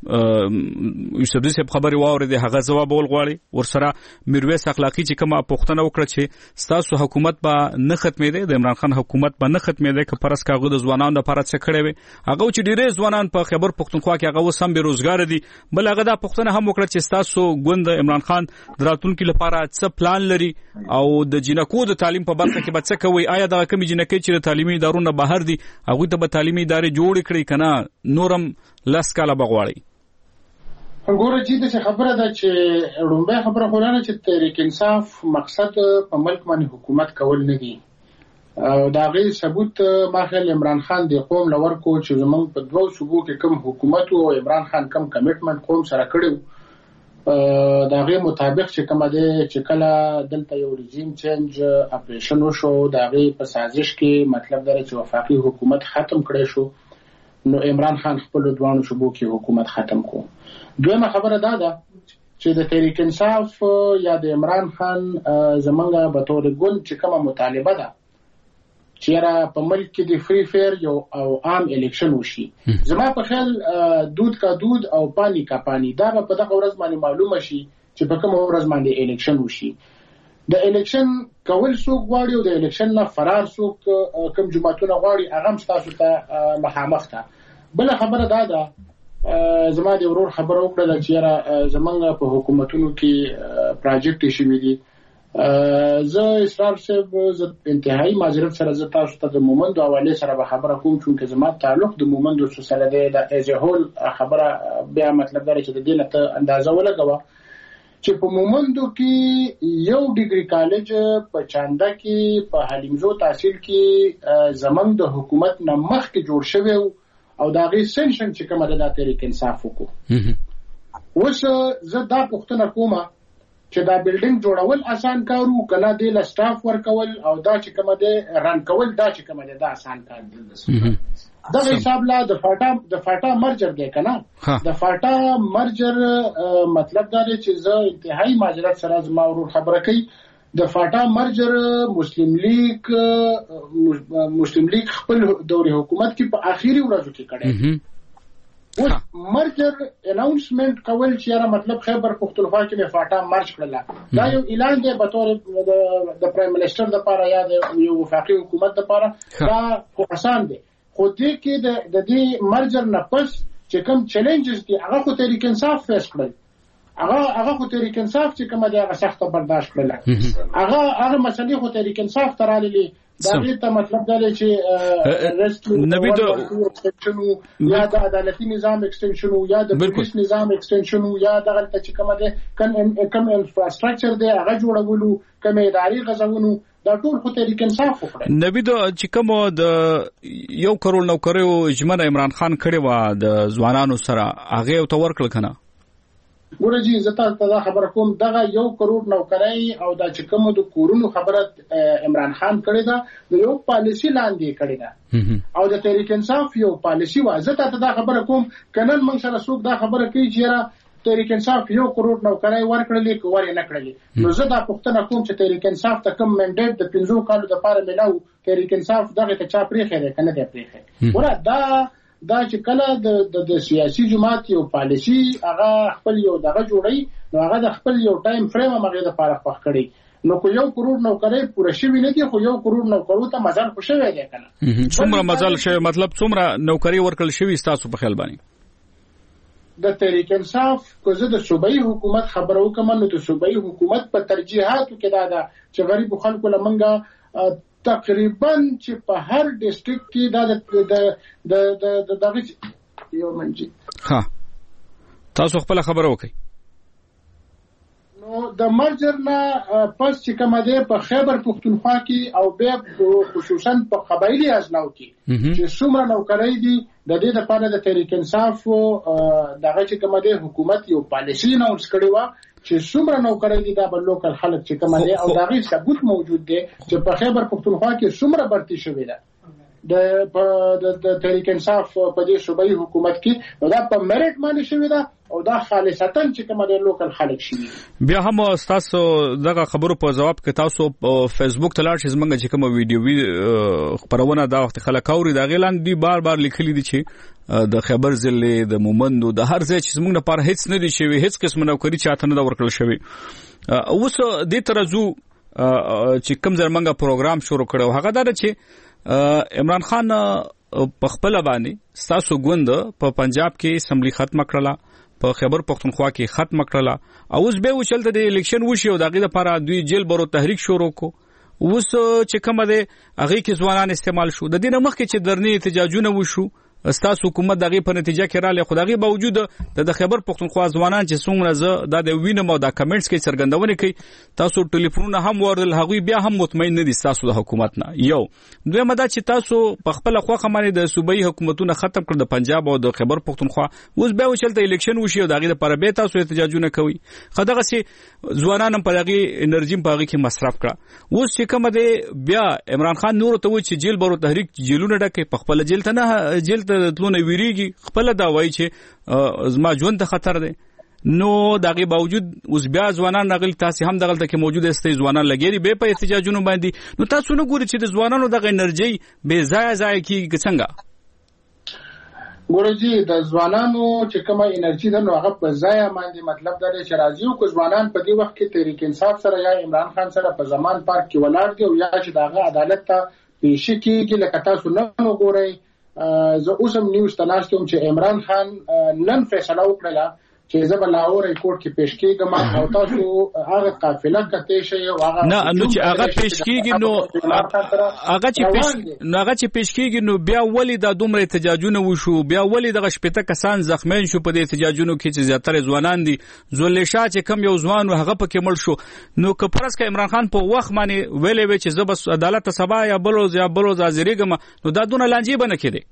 یوسف صاحب خبري واوري هغه جواب ولغواړي ورسره میرویس اخلاقی چې کومه پښتنه وکړه چې ستاسو حکومت به نه ختمې دی، د عمران خان حکومت به نه ختمې دی، که پرس کاغه د ځوانانو لپاره څه کړی وي هغه چې ډیره ځوانان په خبر پښتونخوا کې هغه وسم به روزګار دي. بل هغه دا پښتنه هم وکړه چې ستاسو ګوند عمران خان دراتونکو لپاره څه پلان لري او د جنکو د تعلیم په برخه کې به څه کوي. آیا دا کوم جنکې چې د تعلیمي ادارو بهر دي هغه ته به تعلیمي ادارې جوړ کړي کنه نورم لاس کاله بغواړي؟ ګوره چې د خبره ده چې رومبه خبره خورانه چې تحریک انصاف مقصد په ملک باندې حکومت کول نه دي او دا غي ثبوت ماخل عمران خان د قوم لور کو چې زمونږ په دوه صوبو کې کوم حکومت او عمران خان کوم کمټمنټ قوم سره کړو دا غي مطابق چې کومه ده چې کله دلته یو رژیم چینج اپریشن وشو دا غي په سازش کې مطلب دا چې وفاقي حکومت ختم کړي شو، نو عمران خان خپل دوانو صوبو کې حکومت ختم کو. دویمه خبره دا ده چې د تحریک انصاف یا د عمران خان زمونږه به تور ګوند چې کومه مطالبه ده چې را په ملک کې د فری فیر یو او عام الیکشن وشي. زما په خیال دود کا دود او پانی کا پانی دا به په دغه ورځ باندې معلومه شي چې په کوم ورځ باندې الیکشن وشي. د الیکشن کول څوک غواړي او د الیکشن نه فرار څوک کوم جماعتونه غواړي هغه هم تاسو ته مخامخ ده. بل خبره دا ده زما د ورور خبره وکړه چې را زمونږ په حکومتونو کې پروجیکټ شي وي دي. زه اسرار صاحب ز انتهایی معذرت سره زه تاسو ته د مومند حواله سره به خبره کوم چې زما تعلق د مومند سره د ایز هول خبره بیا مطلب دا چې د دې ته اندازه ولګوه چې په مومندو کې یو ډیګري کالج په چاندا کې په حلیمزو تحصیل کې زمنګ د حکومت نه مخکې جوړ شوی او دا غي سنشن چې کومه د تحریک انصاف وکړو. اوس زه دا پوښتنه کوم چې دا بلډینګ جوړول آسان کارو کنه د لسټاف ورکول او دا چې کومه د رن کول دا چې کومه د آسان کار دی. دا حساب لا د فاټا د فاټا مرجر دی کنه د فاټا مرجر مطلب دا دی چې زه انتهایی معذرت سره زما ورور خبره کوي د فاټا مرجر مسلم لیگ مسلم لیگ خپل دوري حکومت کې په اخیری ورځو کې کړی. اوس مرجر اناونسمنت کول چې را مطلب خیبر پختونخوا کې د فاټا مرج کړل دا یو اعلان دی به تور د پرایم منسٹر د لپاره یا د یو وفاقي حکومت لپاره دا آسان دی، خو دې کې د دې مرجر نه پس چې کوم چیلنجز دي هغه خو تحریک انصاف فیس کړل، هغه هغه خو تحریک انصاف چې کومه دی هغه سخت برداشت کړل، هغه هغه مسلې خو تحریک انصاف ترالي دا دې ته مطلب دا دی چې رسټو نبی د ایکسټنشن یا د عدالتي نظام ایکسټنشن یا د پولیس نظام ایکسټنشن یا دغه ته چې کومه دی کم انفراستراکچر دی هغه جوړولو کوم اداري غزونو دا ټول خو تحریک انصاف وکړي. نبی د چې کوم د یو کروڑ نوکریو جمن عمران خان کړي وا د ځوانانو سره هغه تو ورکل کنه ګوره جی زتا ته خبر کوم دغه یو کروڑ نوکرای او دا چې کوم د کورونو خبره عمران خان کړی دا د یو پالیسی لاندې کړی دا او د تحریک انصاف یو پالیسی و زتا ته خبر کوم کنن من سره څوک دا خبره کوي چې تحریک انصاف یو کروڑ نوکرای ورکړلې کوي نه کړلې نو زه دا پوښتنه کوم چې تحریک انصاف ته کوم منډیټ د پنځو کالو د لپاره ملاو تحریک انصاف دغه ته چا پریخه ده کنه ده پریخه ورا دا دا چې کله د د سیاسي جماعت یو پالیسی هغه خپل یو دغه جوړي نو هغه د خپل یو ټایم فریم هغه د لپاره پخ کړي نو کو یو کروڑ نوکرای پوره شوی نه دی خو یو کروڑ نوکرو ته مزل خو شوی دی کنه څومره مزل شوی مطلب څومره نوکری ورکل شوی تاسو په خیال باندې د تحریک انصاف کو زه د صوبایي حکومت خبرو کوم نو د صوبایي حکومت په ترجیحاتو کې دا ده چې غریب خلکو لمنګه تقریبا چې په هر ډیسټریکټ کې دا د د د دغه یو منځي ها تاسو خپل خبره وکړئ. نو د مرجر نه پس چې کوم دی په خیبر پختونخوا کې او به خصوصا په قبایلی اجناو کې چې څومره نوکرۍ دي د دې لپاره د تحریک انصاف دغه چې کوم دی حکومت یو پالیسی ناونس کړی و چې څومره نوکرۍ دي دا به لوکل خلک چې کوم دی او دغه ثبوت موجود دی چې په خیبر پختونخوا کې څومره برتی شوې ده د د تحریک انصاف په دې صوبایي حکومت کې دا په میرټ باندې شوې ده او دا خالصتا چې کومه د لوکل خلک شي. بیا هم تاسو دغه خبرو په جواب کې تاسو په فیسبوک تلاړ شئ زمونږ چې کومه ویډیو خبرونه دا وخت خلک اوري دا غیلان دی بار بار لیکلي دي چې د خبر ضلع د مومندو د هر ځای چې زمونږ لپاره هیڅ نه دي شوی هیڅ قسم نوکری چاته نه ورکړل شوی. اوس دې ترازو چې کوم زرمنګه پروګرام شروع کړو هغه دا چې عمران خان په خپل باندې تاسو غوند په پنجاب کې اسمبلی ختم کړله په خیبر پختونخوا کې ختم کړله او اوس به وچلته د الیکشن وشي او دغه لپاره دوی جیل برو تحریک شروع کو اوس چې کومه ده هغه کې ځوانان استعمال شو د دې مخکې چې درنی احتجاجونه وشو استاسو حکومت دغه په نتیجه کې را لې خدای باوجود د خیبر پختونخوا ځوانان چې څومره زه د وینم او د کمنټس کې څرګندونه کوي تاسو ټلیفونونه هم ورل هغوی بیا هم مطمئن نه دي تاسو د حکومت نه یو دوی مده چې تاسو په خپل خوخه باندې د صوبایي حکومتونه ختم کړ د پنجاب او د خیبر پختونخوا اوس به وشلته الیکشن وشي او دغه لپاره به تاسو احتجاجونه کوي خدغه سي ځوانان په دغه انرژي په هغه کې مصرف کړه اوس چې کومه ده بیا عمران خان نور ته و چې جیل برو تحریک جیلونه ډکه په خپل جیل ته نه جیل تلونه ویریږي خپل دا وایي چې زما ژوند ته خطر دی نو دغه باوجود اوس بیا ځوانان نغلی تاسو هم دغلته کې موجود استي ځوانان لګيري به په احتجاجونو باندې نو تاسو نه ګورئ چې د ځوانانو دغه انرژي به ځای ځای کې څنګه ګورجی د ځوانانو چې کومه انرژي ده نو هغه په ځای باندې مطلب دا چې راځي او ځوانان په دې وخت کې تحریک انصاف سره یا عمران خان سره په زمان پارک کې ولاړ دي او یا چې دغه عدالت ته پیش کیږي لکه تاسو نه وګورئ زه اوسم نیوز تناستم چې عمران خان نن فیصله وکړه چې زه به لاهور کورټ کې پیش کېږم او تاسو هغه قافله کته شي او هغه نه نو چې هغه پیش کېږي نو هغه چې پیش نو هغه چې پیش کېږي نو بیا ولی د دومره احتجاجونه وشو بیا ولی دغه شپته کسان زخمین شو په دې احتجاجونو کې چې زیاتره ځوانان دي زولشا چې کم یو ځوان هغه پکې مړ شو نو که پرس کې عمران خان په وخت باندې ویلې و چې زه بس عدالت سبا یا بلوز یا بلوز حاضرېږم نو دا دونه لانجې بنه کړي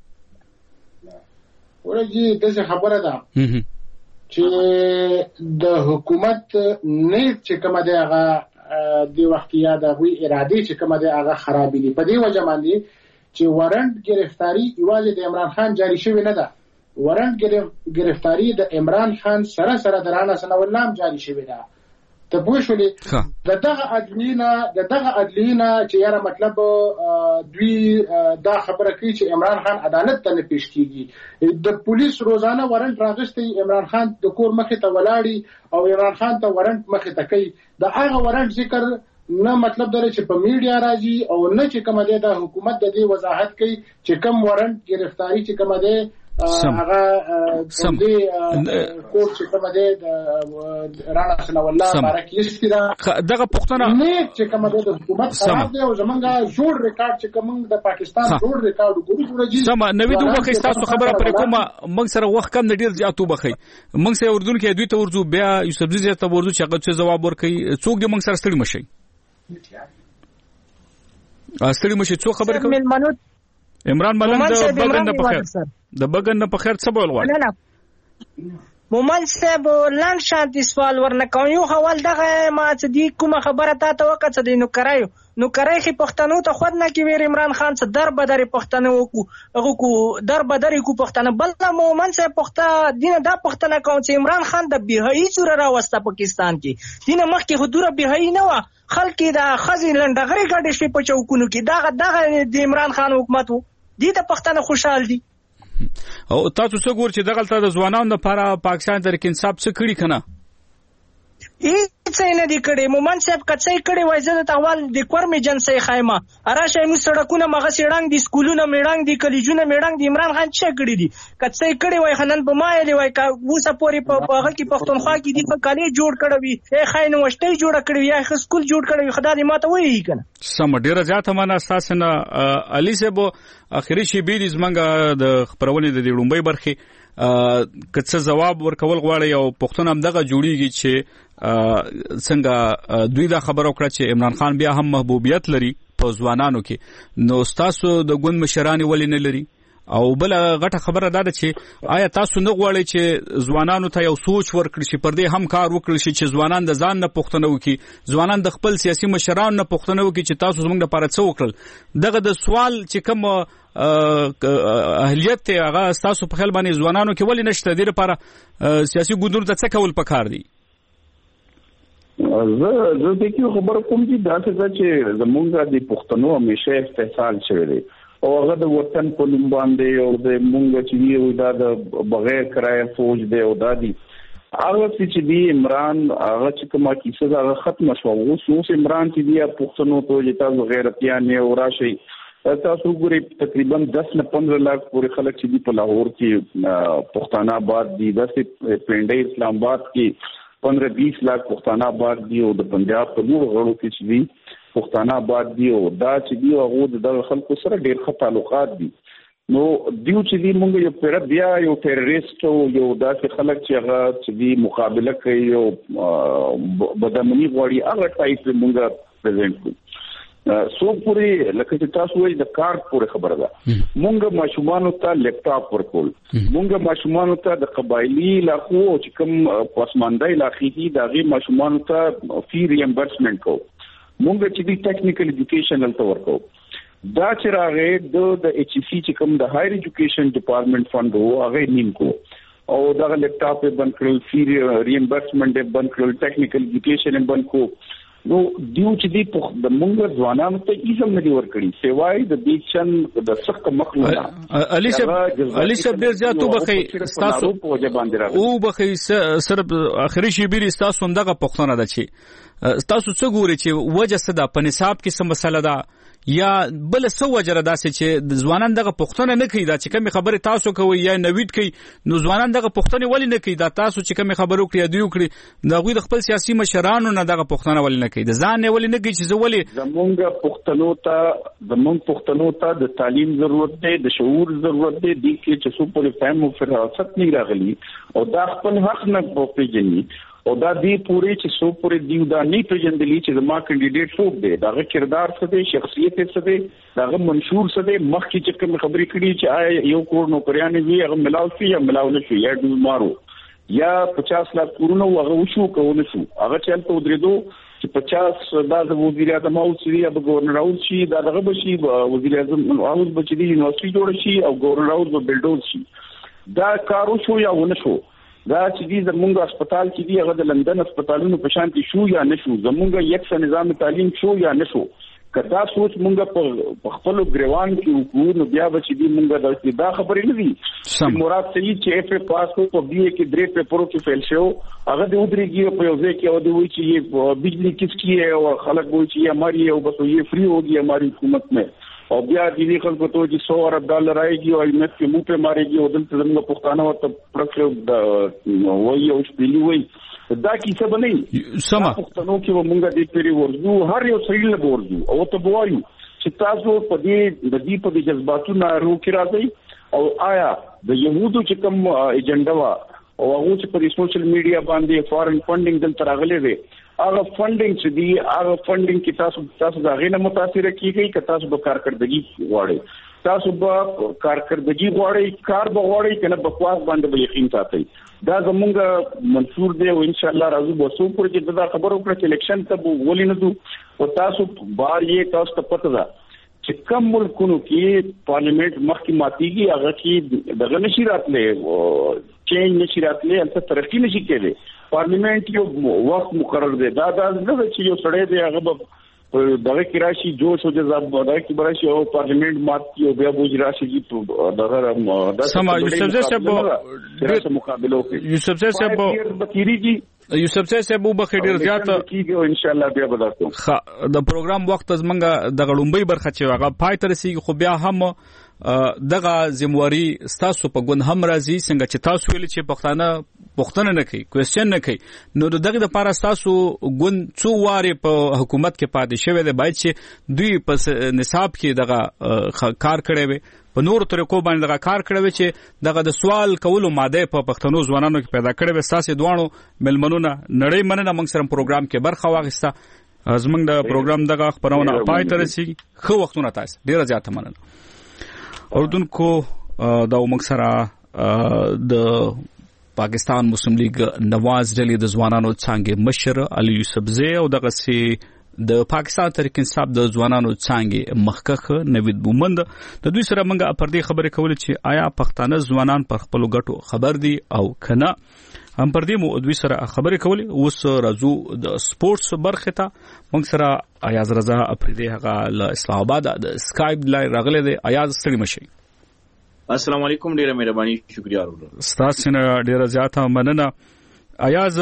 ورګي دغه خبره ده چې د حکومت نه چې کومه دی هغه د وخت یا د غوي اراده چې کومه دی هغه خراب دي په دې وجه باندې چې وارنټ گرفتاری ایواله د عمران خان جاری شوی نه ده وارنټ گرفتاری د عمران خان سره سره درانه سنولام جاری شوی ده ته پوه شولې د دغه عدلینا د دغه عدلینا چې یاره مطلب دوی دا خبره کوي چې عمران خان عدالت ته نه پیش کیږي د پولیس روزانه وارنټ راغشتي عمران خان د کور مخې ته ولاړی او عمران خان ته وارنټ مخې ته کوي د هغه وارنټ ذکر نه مطلب درې چې په میډیا راځي او نه چې کومه ده د حکومت د دې وضاحت کوي چې کم وارنټ گرفتاری چې کومه ده هغه سم کوم چې کومه ده د رانا سن والله بارک یسترا دغه پښتنه نه چې کومه ده د حکومت خراب دی او زمونږه جوړ ریکارډ چې کوم د پاکستان جوړ ریکارډ ګوري ورجی سم نوې دوه کې تاسو خبره پر کومه موږ سره وخت کم ډیر زیاتو بخي موږ سره اردن کې دوی ته ورځو بیا یوسف زی ته ورځو چې هغه څه جواب ورکړي څوک دې موږ سره ستړي مشي استړي مشي څو خبره کوي عمران ملنګ د بغن نه په خیر د بغن نه په خیر څه بول غواړي مومن صاحب لاند شانتي سوال ورنکو یو حوال دغه ما چې دی کومه خبره تا ته وکړه دی نو کرایو نو کرای خي پښتنو ته خود نه کې ویر عمران خان څخه در بدر پښتنو کو هغه کو در بدر کو پښتنه بل مومن صاحب پښتا دینه دا پښتنه کوم چې عمران خان د بهایي چور راوسته پاکستان کې دینه مخ کې حضور بهایي نه و خلک دا خزي لنډغري ګډ شي په چوکونو کې دا دغه د عمران خان حکومت دي ته پښتنه خوشحال دي او تاسو څنګه ور چې دغلت د ځوانانو لپاره پاکستان تر کې انصاف څه کړی کنه هیڅ نه دی کړی مومن صاحب کڅې کړی وای زه د اول د کورمې جنسي خایمه راشه مو سړکونه مغه سړنګ دي سکولونه میړنګ دي کلیجونه میړنګ دي عمران خان څه کړی دي کڅې کړی وای خنن په مایلی وای کا وسه پوری په هغه کې پښتونخوا کې دي په کالي جوړ کړی وي خاين وشته جوړ کړی یا سکول جوړ کړی خدای دې ماته وایي کنه سم ډیره زیاته معنا اساسنه علي صاحب اخري شی بي د زمنګ د خبرولې د لومبي برخه کڅ جواب ورکول غواړي او پښتون هم دغه جوړیږي چې څنګه دوی دا خبرو کړه چې عمران خان بیا هم محبوبیت لري په ځوانانو کې، نو تاسو د ګوند مشران ولې نه لري؟ او بل غټه خبره ده چې آیا تاسو نه غواړئ چې ځوانانو ته یو سوچ ورکړي چې پر دې هم کار وکړي چې ځوانان د ځان نه پوښتنه وکړي، ځوانان د خپل سیاسي مشرانو نه پوښتنه وکړي چې تاسو زموږ لپاره څه وکړل؟ دغه د سوال چې کوم اهلیت ته هغه تاسو په خیال باندې ځوانانو کې ولې نشته؟ دې لپاره سیاسي ګوندونو ته څه کول پکار دي؟ زه زه د کیو خبره کوم چې دا څه چې زمونږ د پښتنو همیشه استحصال شوی دی او هغه د وطن په نوم باندې او د مونږ چې دی او دا د بغیر کرایه فوج دی او دا دی هغه چې دی عمران هغه چې کومه کیسه دا ختم شو. اوس اوس عمران چې دی پښتنو ته چې تاسو غیرتيان او راشي تاسو ګوري تقریبا دس نه پندرہ لاکھ پورې خلک چې دی په لاهور کې پښتانه آباد دي، داسې پنډي اسلام آباد کې پندرہ بیس لاکھ پښتانه آباد دي او د پنجاب په نور غړو کې چې دی پښتانه آباد دي او دا چې دی هغه د خلکو سره ډېر ښه تعلقات دي. نو دیو چې دی مونږ یو پر بیا یو ټیرریست او یو داسې خلک چې هغه چې دی مقابله کوي او بدامني غواړي هغه ټایپ مونږ پریزنټ کوو. سو پوری لکه چې تاسو وایي د کارت پورې خبره ده، مونږ ماشومانو ته لیپټاپ ورکول، مونږ ماشومانو ته د قبایلی علاقو چې کوم پسمانده علاقې دي د هغې ماشومانو ته فی ریمبرسمنټ کوو، مونږ چې دی ټیکنیکل ایجوکیشن هلته ورکوو. دا چې راغې د ایچ سی چې کوم د هایر ایجوکیشن ډپارټمنټ فند وو هغه نیم کو او دغه لیپټاپ یې بند کړل، فی ریمبرسمنټ یې بند کړل، ټیکنیکل ایجوکیشن یې بند کو. نو دیو چې دی د مونږ ځوانانو ته هیڅ نه دی ورکړي سوای د دې چن د سخت مخلوقه. علي صاحب علي صاحب ډېر زیات وبخي تاسو او بخي صرف اخري شی بیري تاسو هم دغه پښتنه ده چې تاسو څه ګوري چې وجه څه ده په نصاب کې څه مسله ده یا بل څه وجه ده چې ځوانان دغه پښتنه نه کوي؟ دا چې کوم خبره تاسو کوي یا نوید کوي نو ځوانان دغه پښتنه ولې نه کوي؟ دا تاسو چې کوم خبرو کوي دوی کوي دا غوي د خپل سیاسي مشرانو نه دغه پښتنه ولې نه کوي؟ د ځان نه ولې نه کوي چې ولې زمونږ پښتنو ته زمونږ پښتنو ته د تعلیم ضرورت دی، د شعور ضرورت دی، د کې چې څو پورې فهم او فراست نه راغلي او دا خپل حق نه پیژني او دا دی پوری چې سو پورې دیو دا نه پیژندلی چې زما کینډیډیټ څوک دی، داغه کردار څه دی، شخصیت څه دی، داغه منشور څه دی، مخکې چې کوم خبرې کړي چې آیا یو کور نوکریان وي هغه ملاو شي یا ملاو نه شي یا ډول مارو یا پچاس لاکھ کورونه هغه وشو کوو نشو هغه چلته ودرېدو چې پچاس دا د وزیر اعظم او سری اب گورنر او شي دا دغه بشي وزیر اعظم او بچی دی یونیورسيټي جوړ شي او گورنر او بلډوز شي. دا کارو شو یا ونه شو؟ دا چې دی زمونږ هسپتال چې دی هغه د لندن هسپتالونو په شان شو یا نه شو؟ زمونږ یکسه نظام تعلیم شو یا نه شو؟ کدا سوچ مونږ په خپل ګریوان کې وکړو نو بیا به چې دی مونږ دا خبرې نه دي. مراد سید چې اف پاس کو په بی کې درې پیپرو کې فیل شو هغه د ودرېږي په یو ځای کې او د وایي چې یہ بجلی کس کی ہے او خلک وایي چې ہماری ہے او بس یہ فری ہوگی ہماری حکومت میں او بیا دې خلکو ته چې سو ارب ډالر راځي او ایمت کې مو په ماريږي او دلته زموږ پښتانه ورته پرکړه وایي او شپېلی وایي دا کیسه بنئ سما پښتنو کې ومونږ دې پیری ورزو هر یو سړی له ورزو او ته وایو چې تاسو په دې د دې په جذباتو نه روکي راځي او آیا د يهودو چې کوم ایجنډا وا او هغه چې په سوشل میډیا باندې فارن فندینګ دلته راغلي دي هغه فندینګ چې دی هغه فندینګ کې تاسو تاسو دا غینه متاثر کیږي که تاسو به کارکردګي غواړئ، تاسو به کارکردګي غواړئ، کار به غواړئ کنه بکواس باندې به یقین ساتئ. دا زمونږ منصور دی او ان شاء الله راځو به سو پر چې دا خبرو کړه چې الیکشن ته ولې نه دو او تاسو بار یې تاسو ته پته ده چې کوم ملکونو کې پارلیمنت مخکې ماتيږي هغه کې دغه نشي راتلې چینج نشي راتلې البته ترقی نشي کېږي. پارلیمنت یو وخت مقرر دی دا دا نه چې یو سړی دی هغه به دغه کې راشي جوش او جذاب دغه کې براشي او پارلیمنت مات یو بیا بوج راشي چې دغه سما یوسف زی صاحب مقابله کوي. یوسف زی صاحب بکیریږي یوسف زی صاحب وبخې ډیر زیات کیږي او ان شاء الله بیا به تاسو د پروګرام وخت زمونږ د غړومبي برخه چې هغه پای تر رسیدي خو بیا هم دغه ذمہواری تاسو په ګوند هم راځي څنګه چې تاسو ویل چې پښتانه پښتنه نه کوي کوېسچن نه کوي نو دغه لپاره تاسو ګوند څو واره په حکومت کې پاتې شوی دی باید چې دوی په نصاب کې دغه کار کړی وي په نورو طریقو باندې دغه کار کړی چې دغه د سوال کولو ماده په پښتنو ځوانانو کې پیدا کړې وي. ستاسې دواړو مېلمنونه نړۍ مننه موږ سره پروګرام کې برخه واخیسته. زموږ د پروګرام دغه خپرونه پای ته رسېږي. ښه وختونه تاسو ډېره زیاته مننه. اردوونکو دا موږ سره د پاکستان مسلم لیگ نواز ډلې د ځوانانو څانګې مشر علي یوسفزی او دغسې د پاکستان تحریک انصاف د ځوانانو څانګې مخکښ نوید مومند د دوی سره موږ پر دې خبرې کولې چې آیا پښتانه ځوانان پر خپلو ګټو خبر دي او که نه. هم پر دې مو دوی سره خبرې کولې. اوس راځو د سپورټس برخې ته. موږ سره ایاز رضا افریدي هغه له اسلام آباد د سکایپ لاین راغلی دی. ایاز ستړي مه شئ. السلام علیکم. ډیره مهرباني. شکریہ ورو. ستاسو نه ډیره زیاته مننه. ایاز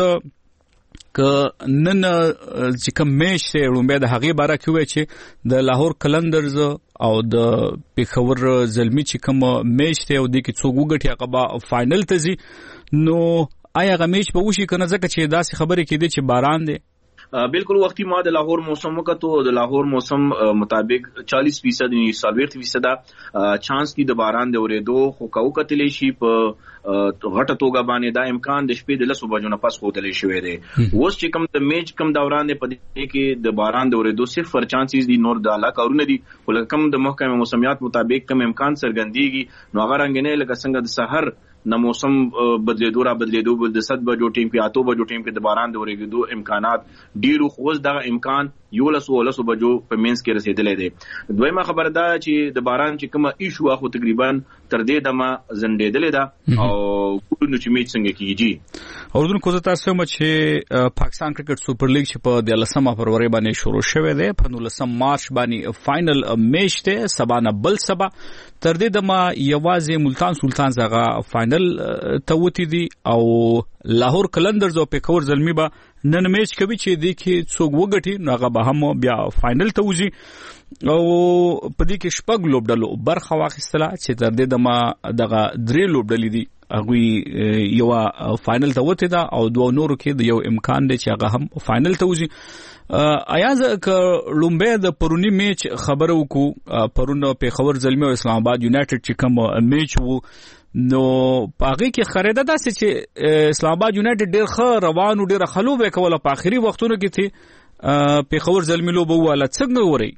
که نن چې کوم میچ دی لومبیا د هغې باره کې ووایي چې د لاهور کلندرز او د پېښور زلمي چې کوم میچ دی او دې کې څوک وګټي هغه به فاینل ته ځي. نو آیا هغه میچ به وشي که نه ځکه چې داسې خبرې کېدې چې باران دی؟ بالکل وقتی ما د لاهور موسم وکړو د لاهور موسم مطابق چالیس فیصد یعنی سالویخت فیصد چانس دی د باران د اورېدو خو کو کتلې شي په غټه توګه باندې دا امکان د شپې د لسو بجو نه پس خوتلې شوی دی. اوس چې کوم د میچ کوم دوران دی په دې کې د باران د اورېدو صفر چانسز دي. نور د الله کارونه دي خو لکه کوم د محکمه موسمیات مطابق کوم امکان څرګندېږي نو هغه رنګ نه لکه څنګه د سحر نه موسم بدلیدو را بدلیدو د ست بجو ټیم کې اتو بجو ټیم کې د باران د اورېدو امکانات ډیرو خو اوس دغه امکان یولس ولس بجو په مینس کې رسیدلې دی. دویمه خبره ده چې د باران چې کومه ایشو اخو تقریبا تر دې دمه زندېدلې ده او کوډو چې میچ څنګه کیږي. اردوونکو زه تاسو هم چې پاکستان کرکټ سوپر لیګ چې په دولسمه فروری باندې شروع شوی دی په نولسم مارچ باندې فائنل میچ دی. سبا نه بل سبا تر دې دمه یوازې ملتان سلطان زغه فائنل ته وتی دي او لاهور کلندرز او پېښور زلمي به نن میچ کوي چې دې کې څوک وګټي نو هغه به هم بیا فائنل ته وځي. او په دې کې شپږ لوبډلو برخه واخیستله چې تر دې دمه دغه درې لوبډلې دي هغوی یوه فائنل ته وتې ده او دوه نورو کې د یو امکان دی چې هغه هم فائنل ته وځي. ایاز که لومبی د پرونی میچ خبره وکړو پرون پېښور زلمي او اسلام آباد یونایټډ چې کوم میچ وو نو په هغې کې خریده داسې چې اسلام آباد یونایټډ ډېر ښه روان و ډېره ښه لوبه یې کوله په آخري وختونو کې چې پېښور زلمي لوبه وواله. څنګه ورئ؟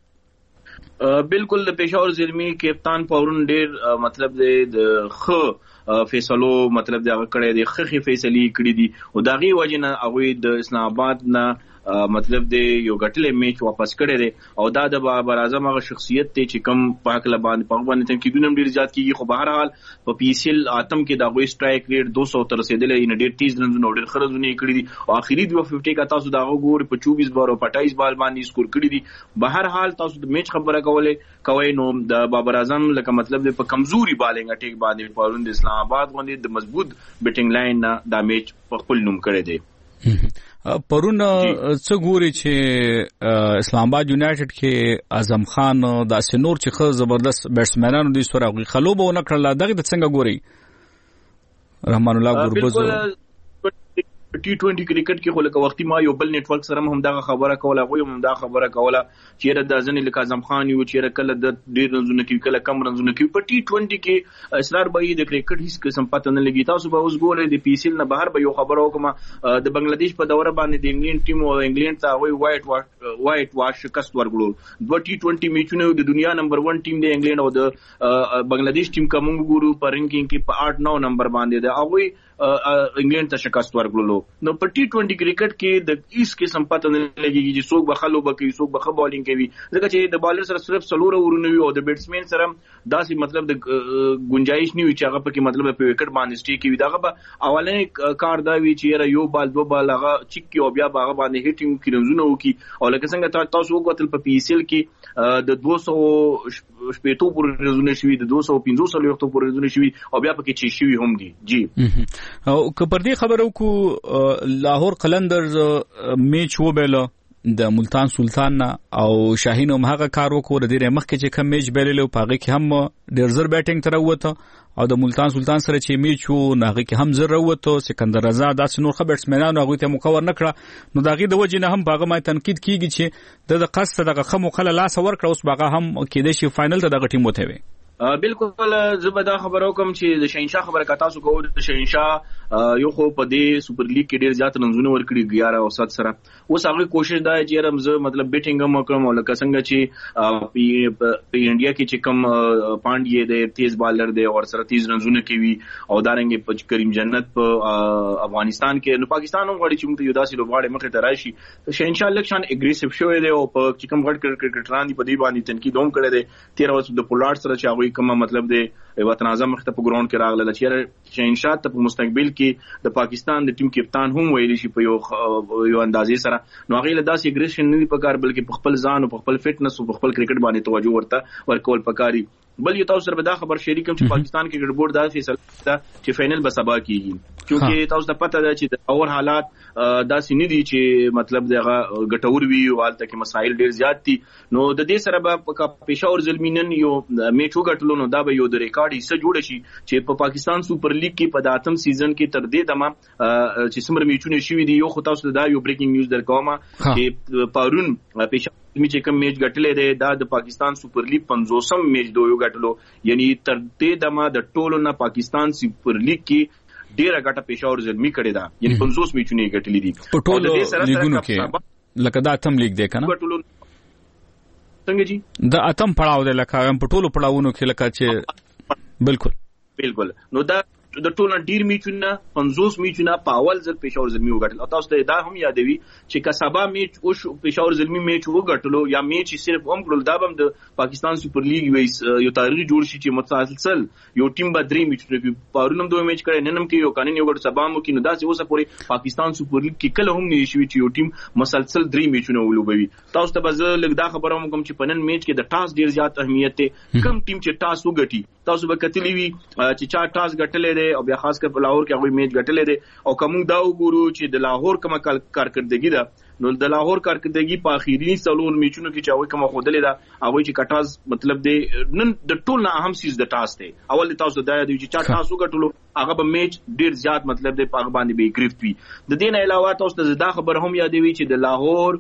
بالکل د پېښور زلمي کپتان پرون ډېر مطلب دی د ښه فیصلو مطلب دی هغه کړی دی ښه ښې فیصلې کړي دي او د هغې وجې نه هغوی د اسلام آباد نه مطلب دی یو ګټلې میچ واپس کړی دی او دا د بابر اعظم هغه شخصیت دی چې کوم په هکله باندې په هغه باندې تنقیدونه هم ډېر زیات کېږي خو بهرحال په پي ایس ایل اتم کې د هغوی سټرایک ریټ دو سو ته رسېدلی یعنې ډېر تیز رنزونه او ډېر ښه رنزونه یې کړي دي او آخري دوه ففټۍ که تاسو د هغه ګورئ په چوبیس بال او په اټایس بال باندې سکور کړي دي. بهرحال تاسو د میچ خبره کولې کوئ نو د بابر اعظم لکه مطلب دی په کمزوري بالینګ اټیک باندې پرون د اسلام آباد غوندې د مضبوط بیټینګ لاین نه دا میچ په خپل نوم کړی دی. پرون څه ګوري چې اسلام آباد یونایټډ کې اعظم خان داسې نور چې ښه زبردست بیټسمینانو دوی سره هغوی ښه لوبه ونه کړله دغې ته څنګه ګورئ رحمان الله ګربز؟ ټي ټوینټي کرکټ کې خو لکه وختي ما یو بل نیټورک سره هم دغه خبره کوله هغوی هم دا خبره کوله چې یاره دا ځینې لکه اعظم خان یو چې یاره کله د ډېر رنزونه کوي کله کم رنزونه کوي. په ټي ټوینټي کې اصرار به یې د کرکټ هیڅ قسم پته نه لګي. تاسو به اوس ګورئ د پي ایس ایل نه بهر به یو خبره وکړم د بنګلادیش په دوره باندې د انګلینډ ټیم او انګلینډ ته هغوی وایټ واش وایټ واش شکست ورکړو. دوه ټي ټوینټي میچونه د دنیا نمبر ون ټیم دی انګلینډ او د بنګلادیش ټیم که موږ ګورو په رینکینګ کې په اټ نو نمبر باندې دی هغوی انګلینډ ته شکست ورکړلو. نو په ټي ټوینټي کرکټ کې د هیڅ قسم پته نه لګېږي چې څوک به ښه لوبه کوي څوک به ښه بالینګ کوي ځکه چې د بالر سره صرف څلور اوورونه وي او د بیټسمین سره داسې مطلب د ګنجایش نه وي چې هغه پکې مطلب په وکټ باندې سټې کوي. دغه به اولنی کار دا وي چې یاره یو بال دوه بال هغه چیک کړي او بیا به هغه باندې هیټینګ کړي رنزونه وکړي او لکه څنګه تاسو وکتل په پي ایس ایل کې د دوه سوه شپېتو پورې رنزونه شوي د دوه سوه پنځوس څلوېښتو پورې رنزونه شوي او بیا پکې چې شوي هم دي. جی که پر دې خبره وکړو لاهور قلندرز میچ وبیله د ملتان سلطان نه او شاهین هم هغه کار وکړو د دې مخکې چې کوم میچ بایللی په هغې کې هم ډېر زر بیټینګ ته راووته او د ملتان سلطان سره چې میچ و نو هغې کې هم زر راووته. سکندر رضا داسې نور ښه بیټسمینانو هغوی ته موقع ورنه کړه نو د هغې د وجې نه هم په هغه باندې تنقید کېږي چې د د قصد ته دغه ښه موقع له لاسه ورکړه اوس به هغه هم کېدای شي فاینل ته دغه ټیم وتوي. بالکل زه دا خبرو کوم چې د شهنشاه خبره کا تاسو کوو د شهنشاه یو خو په دې سپر لیګ کې ډیر زیات رنونه ورکړي ګیاره او سات سره اوس هغه کوشش دا چې رمزه مطلب بیټینګ هم کوم او لکه څنګه چې په انډیا کې چې کوم پانډي دی تیز بالر دی او سره تیز رنونه کوي او دارنګ په کریم جنت په افغانستان کې نو پاکستان هم غواړي چې موږ یو داسې لوبغاړي مخې ته راشي شهنشاه لکشان اګریسیو شوی دی او په چې کوم غټ کرکټران دی په دې باندې تنقید هم کړی دی تیر اوس د پولارډ سره چې هغه کوم مطلب دی وطن اعظم مخ ته په ګراوند کې راغله چې شهنشاه ته په مستقبل کې د پاکستان د ټیم کپتان هم ویلی شي په یو یو اندازې سره نو هغه له داسې اګریشن نه پکار بلکې په خپل ځان او په خپل فټنس او په خپل کرکټ باندې توجه ورته ورکول پکاري بل یو تاسو سره به دا خبر شریک کوم چې پاکستان کې کرکټ بورډ دا فیصله ده چې فائنل به سبا کیږي کیونکه تاسو ته پته ده چې د اور حالات داسې نه دي چې مطلب دغه ګټور وي او حالت کې مسایل ډیر زیات دي نو د دې سره به پېښور زلمینن یو میچ وګټلو نو دا به یو د ریکارډ حصہ جوړ شي چې په پاکستان سپر لیګ کې په داتم سیزن کې تر دې دمه چې سمر میچونه شوي دي یو خو تاسو دا یو بریکینګ نیوز درکوم چې پارون پېښور می چې کوم میچ ګټلې ده دا د پاکستان سپر لیګ پنځوسم میچ دویو ګټلو یعنی تر دې دمه د ټولو نه پاکستان سپر لیګ کې ډیره ګټه پېښور زلمی کړې ده یعنی پنځوس میچونه ګټلې دي په ټولو لیګونو کې لکه دا اتم لیګ دی کنه څنګه جی دا اتم پړاو دی لکه هم په ټولو پړاوونو کې لکه چې بالکل بالکل نو دا د ټولو ډیر میچونه پنځوس میچونه په اول ځل پېښور زلمی وګټل او تاسو ته دا هم یادوي چې کسبا میچ او پېښور زلمی میچ وګټلو یا میچ صرف هم کړل دا هم د پاکستان سپر لیګ یو تاریخ جوړ شي چې متسلسل یو ټیم به درې میچونه کوي پرونم دوه میچ کړي ننم کې یو قانوني وګړو سبا مو کې نو دا چې اوسه پورې پاکستان سپر لیګ کې کله هم نه شي چې یو ټیم مسلسل درې میچونه ولوبوي تاسو ته به لږ دا خبره هم کوم چې پنن میچ کې د ټاس ډیر زیات اهمیت دی کم ټیم چې ټاس وګټي تاسو به کتلی وي چې چا ټاس ګټلې او بیا خاص کر په لاهور کې هغه میچ ګټلې دي او کوم دا وګورو چې د لاهور کومه کارکردګي ده نو د لاهور کارکردګي په اخیری څلور میچونو کې چې هغه کومه خودلې ده هغه چې کټاز مطلب دی نن د ټول نه اهم سیز د ټاس دی اول تاسو دا دی چې چا ټاس وګټلو هغه به میچ ډیر زیات مطلب دی په باندې به گرفت وي د دې نه علاوه تاسو ته دا خبر هم یادوي چې د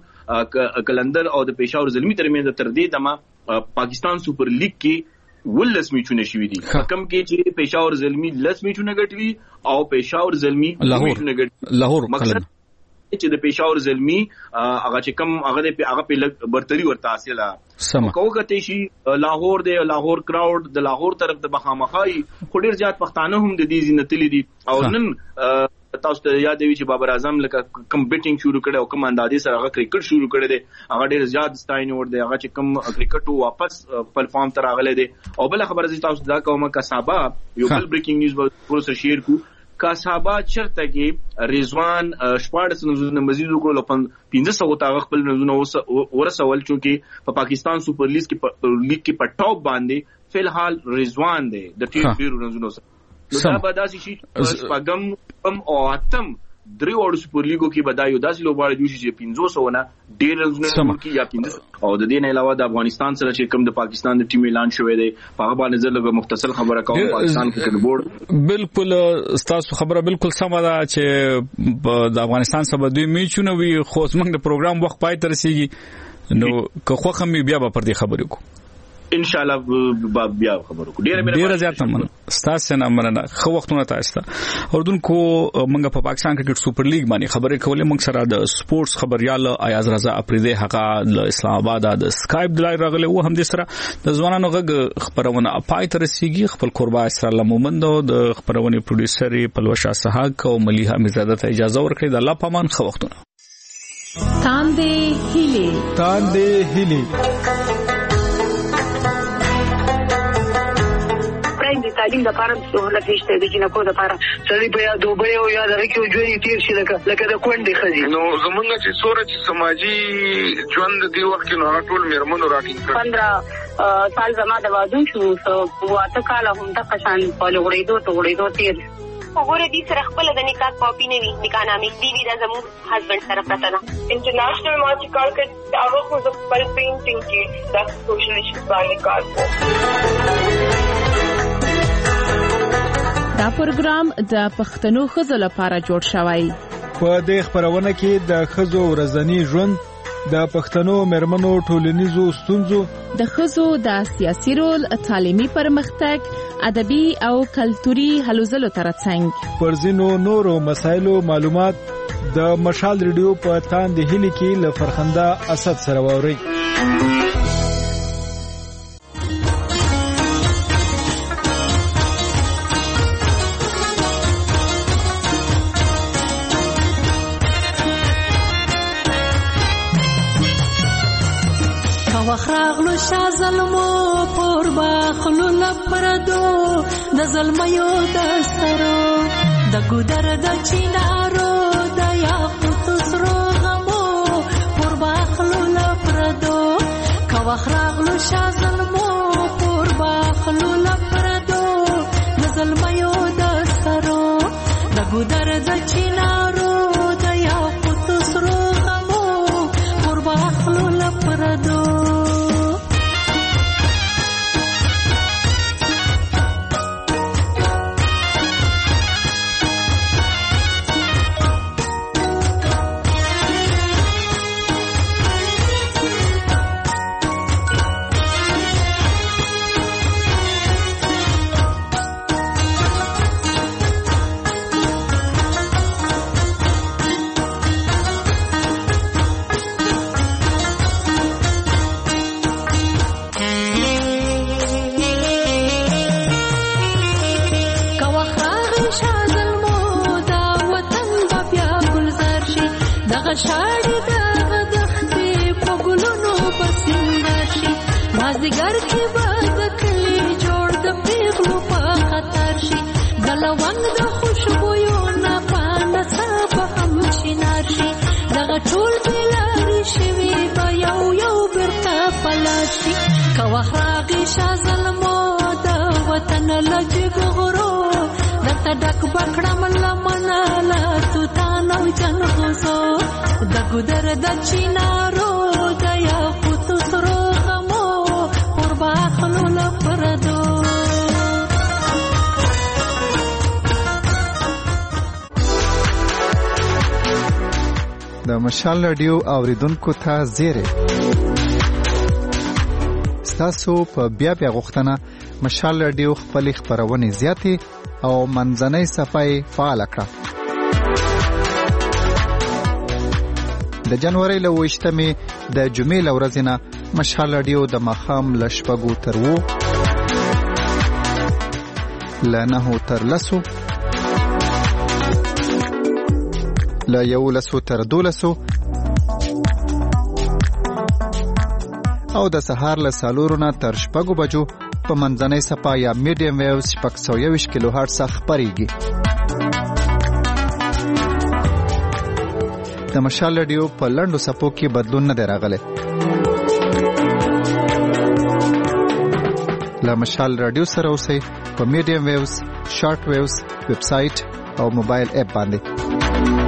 لاهور کلندر او د پېښور زلمی ترمنځ تر دې دمه پاکستان سپر لیګ کې ولس میچونه شوي دي کم کې چې پېښور زلمی لس میچونه ګټلي او پېښور زلمی میچونه ګټلي لاهور مقصد چې د پېښور زلمی هغه چې کم هغه د هغه په برتری ورته حاصله کوګه شي لاهور دی لاهور کراود د لاهور طرف د بخامخای خو ډیر زیات پښتانه هم د دې زینتلې دي او نن تاسو ته یاد دی چې بابر اعظم لکه کم بیټینګ شروع کړي او کم اندازې سره هغه کرکټ شروع کړي دي هغه ډیر زیات ستاینه ور دی هغه چې کم کرکټ واپس خپل فارم ته راغلی دی او بل خبره چې تاسو دا کومه کسابه یو بل بریکینګ نیوز به پروسه شیر کو کسابه چرته کې رضوان شپاړس نزونه مزید وکړو پنځه سوه تا خپل نزونه ورسول چې په پاکستان سپر لیګ کې لیګ کې په ټاپ باندې فل حال رضوان دی د ټیم ډیرو نزونه نو دا به داسې شي پاګم کم او اتم درې وړو سپر لیګو کې به دا یو داسې لوبغاړي جوړ شي چې پنځوس سوه نه ډېر رنونه کې یا پنځه او د دې نه علاوه د افغانستان سره چې کوم د پاکستان د ټیم اعلان شوی دی په هغه باندې زه لږ مختصر خبره کوم پاکستان کرکټ بورډ بالکل تاسو خبره بالکل سمه ده چې د افغانستان سره دوی میچونه وي خو زموږ د پروګرام وخت پای ته رسیږي نو که خو هم بیا به پر دې خبرې کوو ان شاء الله بیا خبرو کو ډیره ډیره زیاته من ستاسو نه مننه خو وختونه تاسو ته اردوونکو موږ په پاکستان کرکټ سپر لیګ باندې خبرې کولې موږ سره د سپورتس خبريال ایاز رضا اپریدي هغه د اسلام آباد د سکایپ دلای راغله او هم د سره د ځوانانو غږ خبرونه پای تر رسیدي خپل قربا اسرا مومند د خبرونه پروډوسر پلوشا سحاق او مليحه مزاده ته اجازه ورکړي د الله پامان خو وختونه تاندې هلي تاندې هلي تعلیم د پاره سہولت نشته د جنکو د پاره سړي په یاد وبړي او یاد راکې او ژوند تیر شي لکه لکه د کونډې خزي نو زمونږ چې سوره چې سماجی ژوند دی وخت کې نو ټول میرمنو راټینګ کړ پندرہ سال زما د وادو شو او اته کال هم د قشان په لغړېدو ته غړېدو تیر وګوره دې سره خپل د نکاح کاپی نه وي نکاح نامې دی وی د زمو هسبند سره پته ده انټرنیشنل ما چې کار کړ هغه خو د خپل پینټینګ کې د سوشل ایشوز باندې کار کوي دا پروګرام د پښتنو خزو لپاره جوړ شوی. په دې خبرونه کې د خزو ورځنی ژوند، د پښتنو مېرمنو ټولنیزو ستونزو، د ښځو د سیاسي رول، تعلیمي پرمختګ، ادبي او کلتوري هلو ځلو ترڅنګ پر ځینو نورو مسایلو معلومات د مشال ریډیو په تاند هلي کې له فرخنده اسد سره واوري. وخراغلو شازلمو پور باخلو لپردو د زلمیو د سرو د ګودر د چینارو د یاقوت سرو غمو پور باخلو لپردو کا وخراغلو شازلمو پور باخلو لپردو د زلمیو د سرو د ګودر د چینارو د یاقوت سرو غمو پور باخلو لپردو. شاړې دغه دښتې په ګلونو پسې شي مازدیګر کې به د کلي جوړ د پیغلو په خطر شي د لونګ د خوشبویو نه په نڅا به هم شینار شي دغه ټول بېلارې شوي به یو یو بېرته په لار شي که وخت راغی شاه زلمو د وطن له جګو غرو درته ډک به کړم لمنه له توتان او جنغوزو د ګودر د چینارو د یاقوتو سرو غمو پر باخلو لپردو. د مشال رادیو اوریدونکو ته زیری ستاسو په بیا بیا غوښتنه مشال رادیو خپل خبرونه زیاتې او منځنۍ صفای فعال کړه. د جنوري له ویشتمې د جمعې له ورځې نه مشال رادیو د ماښام له شپږو تر اوو له نهو تر لسو له یولسو تر دولسو او د سهار له څلورو نه تر شپږو بجو په منځنۍ صفا یا میډیم ویوز شپږ سوه یوویشت کیلو هرټز خپرېږي. د مشال رادیو په لنډو څپو کې بدلون نه دی راغلی. له مشال رادیو سره اوسئ په میډیم ویوز، شارټ ویوز، ویب سایټ او موبایل اپ باندې.